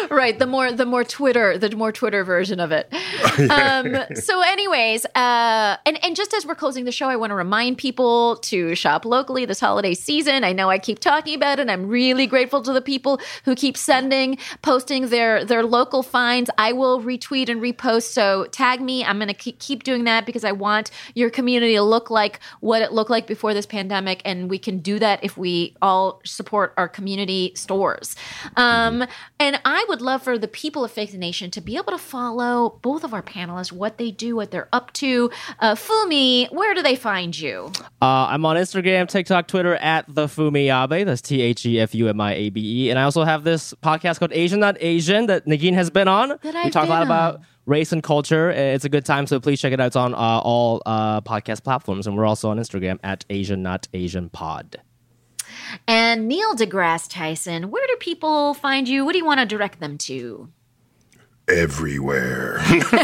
Right, the more the more Twitter, the more Twitter version of it. Um, so anyways, uh, and, and just as we're closing the show, I want to remind people to shop locally this holiday season. I know I keep talking about it, and I'm really grateful to the people who keep sending, posting their, their local finds. I will retweet and repost, so tag me. I'm going to keep, keep doing that because I want your community to look like what it looked like before this pandemic, and we can do that if we all support our community stores. Um, and I would love for the people of Fake the Nation to be able to follow both of our panelists, what they do, what they're up to. Uh, Fumi, where do they find you? Uh, I'm on Instagram, TikTok, Twitter at the Fumiabe. That's T H E F U M I A B E. And I also have this podcast called Asian Not Asian that Negin has been on. That I've we talk a lot been about on. race and culture. It's a good time, so please check it out. It's on uh, all uh, podcast platforms, and we're also on Instagram at Asian Not Asian Pod. And Neil deGrasse Tyson, where do people find you? What do you want to direct them to? Everywhere.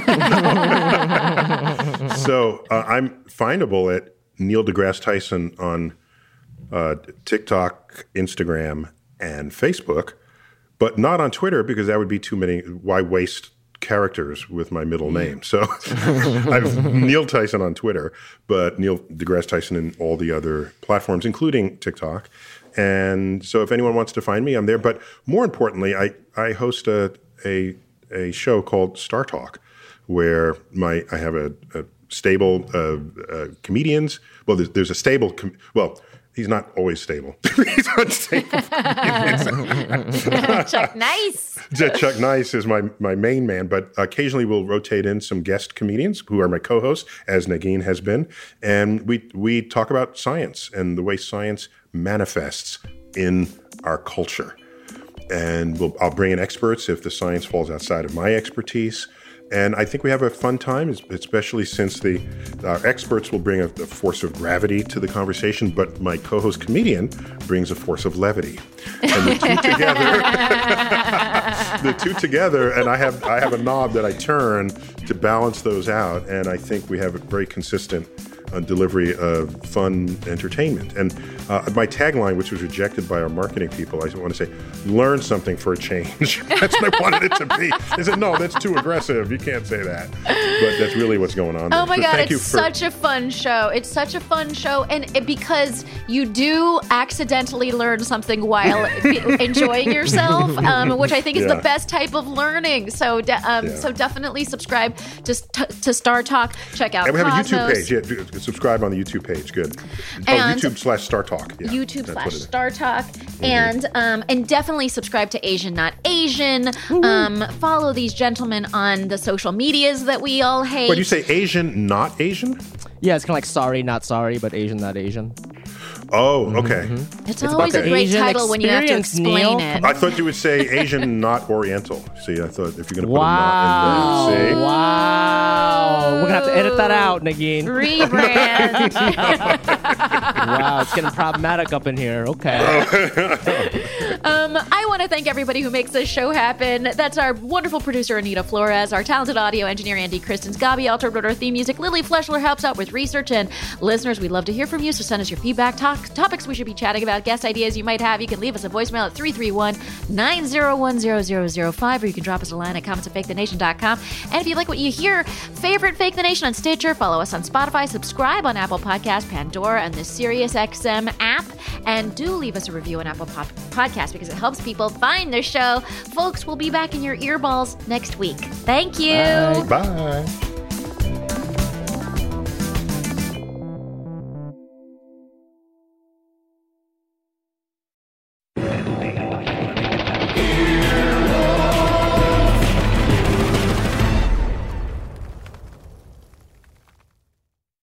So uh, I'm findable at Neil deGrasse Tyson on uh, TikTok, Instagram, and Facebook, but not on Twitter because that would be too many. Why waste characters with my middle name? So I've Neil Tyson on Twitter, but Neil deGrasse Tyson in all the other platforms, including TikTok. And so if anyone wants to find me, I'm there. But more importantly, I, I host a, a a show called Star Talk, where my I have a, a stable uh, uh, comedians. Well, there's, there's a stable. Com- well, he's not always stable. He's unstable. Chuck Nice. Chuck Nice is my my main man, but occasionally we'll rotate in some guest comedians who are my co-hosts, as Negin has been, and we we talk about science and the way science manifests in our culture. And we'll, I'll bring in experts if the science falls outside of my expertise. And I think we have a fun time, especially since the our experts will bring a, a force of gravity to the conversation, but my co-host comedian brings a force of levity. And the two together, the two together, and I have I have a knob that I turn to balance those out, and I think we have a very consistent uh, delivery of fun entertainment. And uh, my tagline, which was rejected by our marketing people, I want to say, learn something for a change. That's what I wanted it to be. They said, no, that's too aggressive. You can't say that. But that's really what's going on there. Oh my so God, thank it's you for- such a fun show. It's such a fun show. And it, because you do accidentally learn something while enjoying yourself, um, which I think is Yeah. the best type of learning. So de- um, Yeah. so definitely subscribe to, to Star Talk. Check out And we have Cosmos. a YouTube page. Yeah, do- subscribe on the YouTube page. Good. And- oh, YouTube slash Star Talk. Yeah, YouTube that's slash what it is. Star Talk, and um, and definitely subscribe to Asian Not Asian. Um, follow these gentlemen on the social medias that we all hate. What do you say? Asian, not Asian? Yeah, it's kind of like sorry, not sorry, but Asian, not Asian. Oh, okay. It's always a the great Asian title when you have to experience, explain Neil. it. I thought you would say Asian, not Oriental. See, I thought if you're going to put Wow. a not in there, see? Wow. We're going to have to edit that out, Negin. Rebrand. Wow, it's getting problematic up in here. Okay. um, I want to thank everybody who makes this show happen. That's our wonderful producer, Anita Flores, our talented audio engineer, Andy Christens, Gabi Alter wrote our theme music, Lily Fleshler helps out with research, and listeners, we'd love to hear from you, so send us your feedback, talk, topics we should be chatting about, guest ideas you might have. You can leave us a voicemail at three three one, nine zero one, zero zero zero five, or you can drop us a line at comments at fake the nation dot com. And if you like what you hear, favorite Fake the Nation on Stitcher, follow us on Spotify, subscribe on Apple Podcasts, Pandora, and the SiriusXM app, and do leave us a review on Apple Pod- Podcasts because it helps people find the show. Folks, we'll be back in your earballs next week. Thank you. Bye.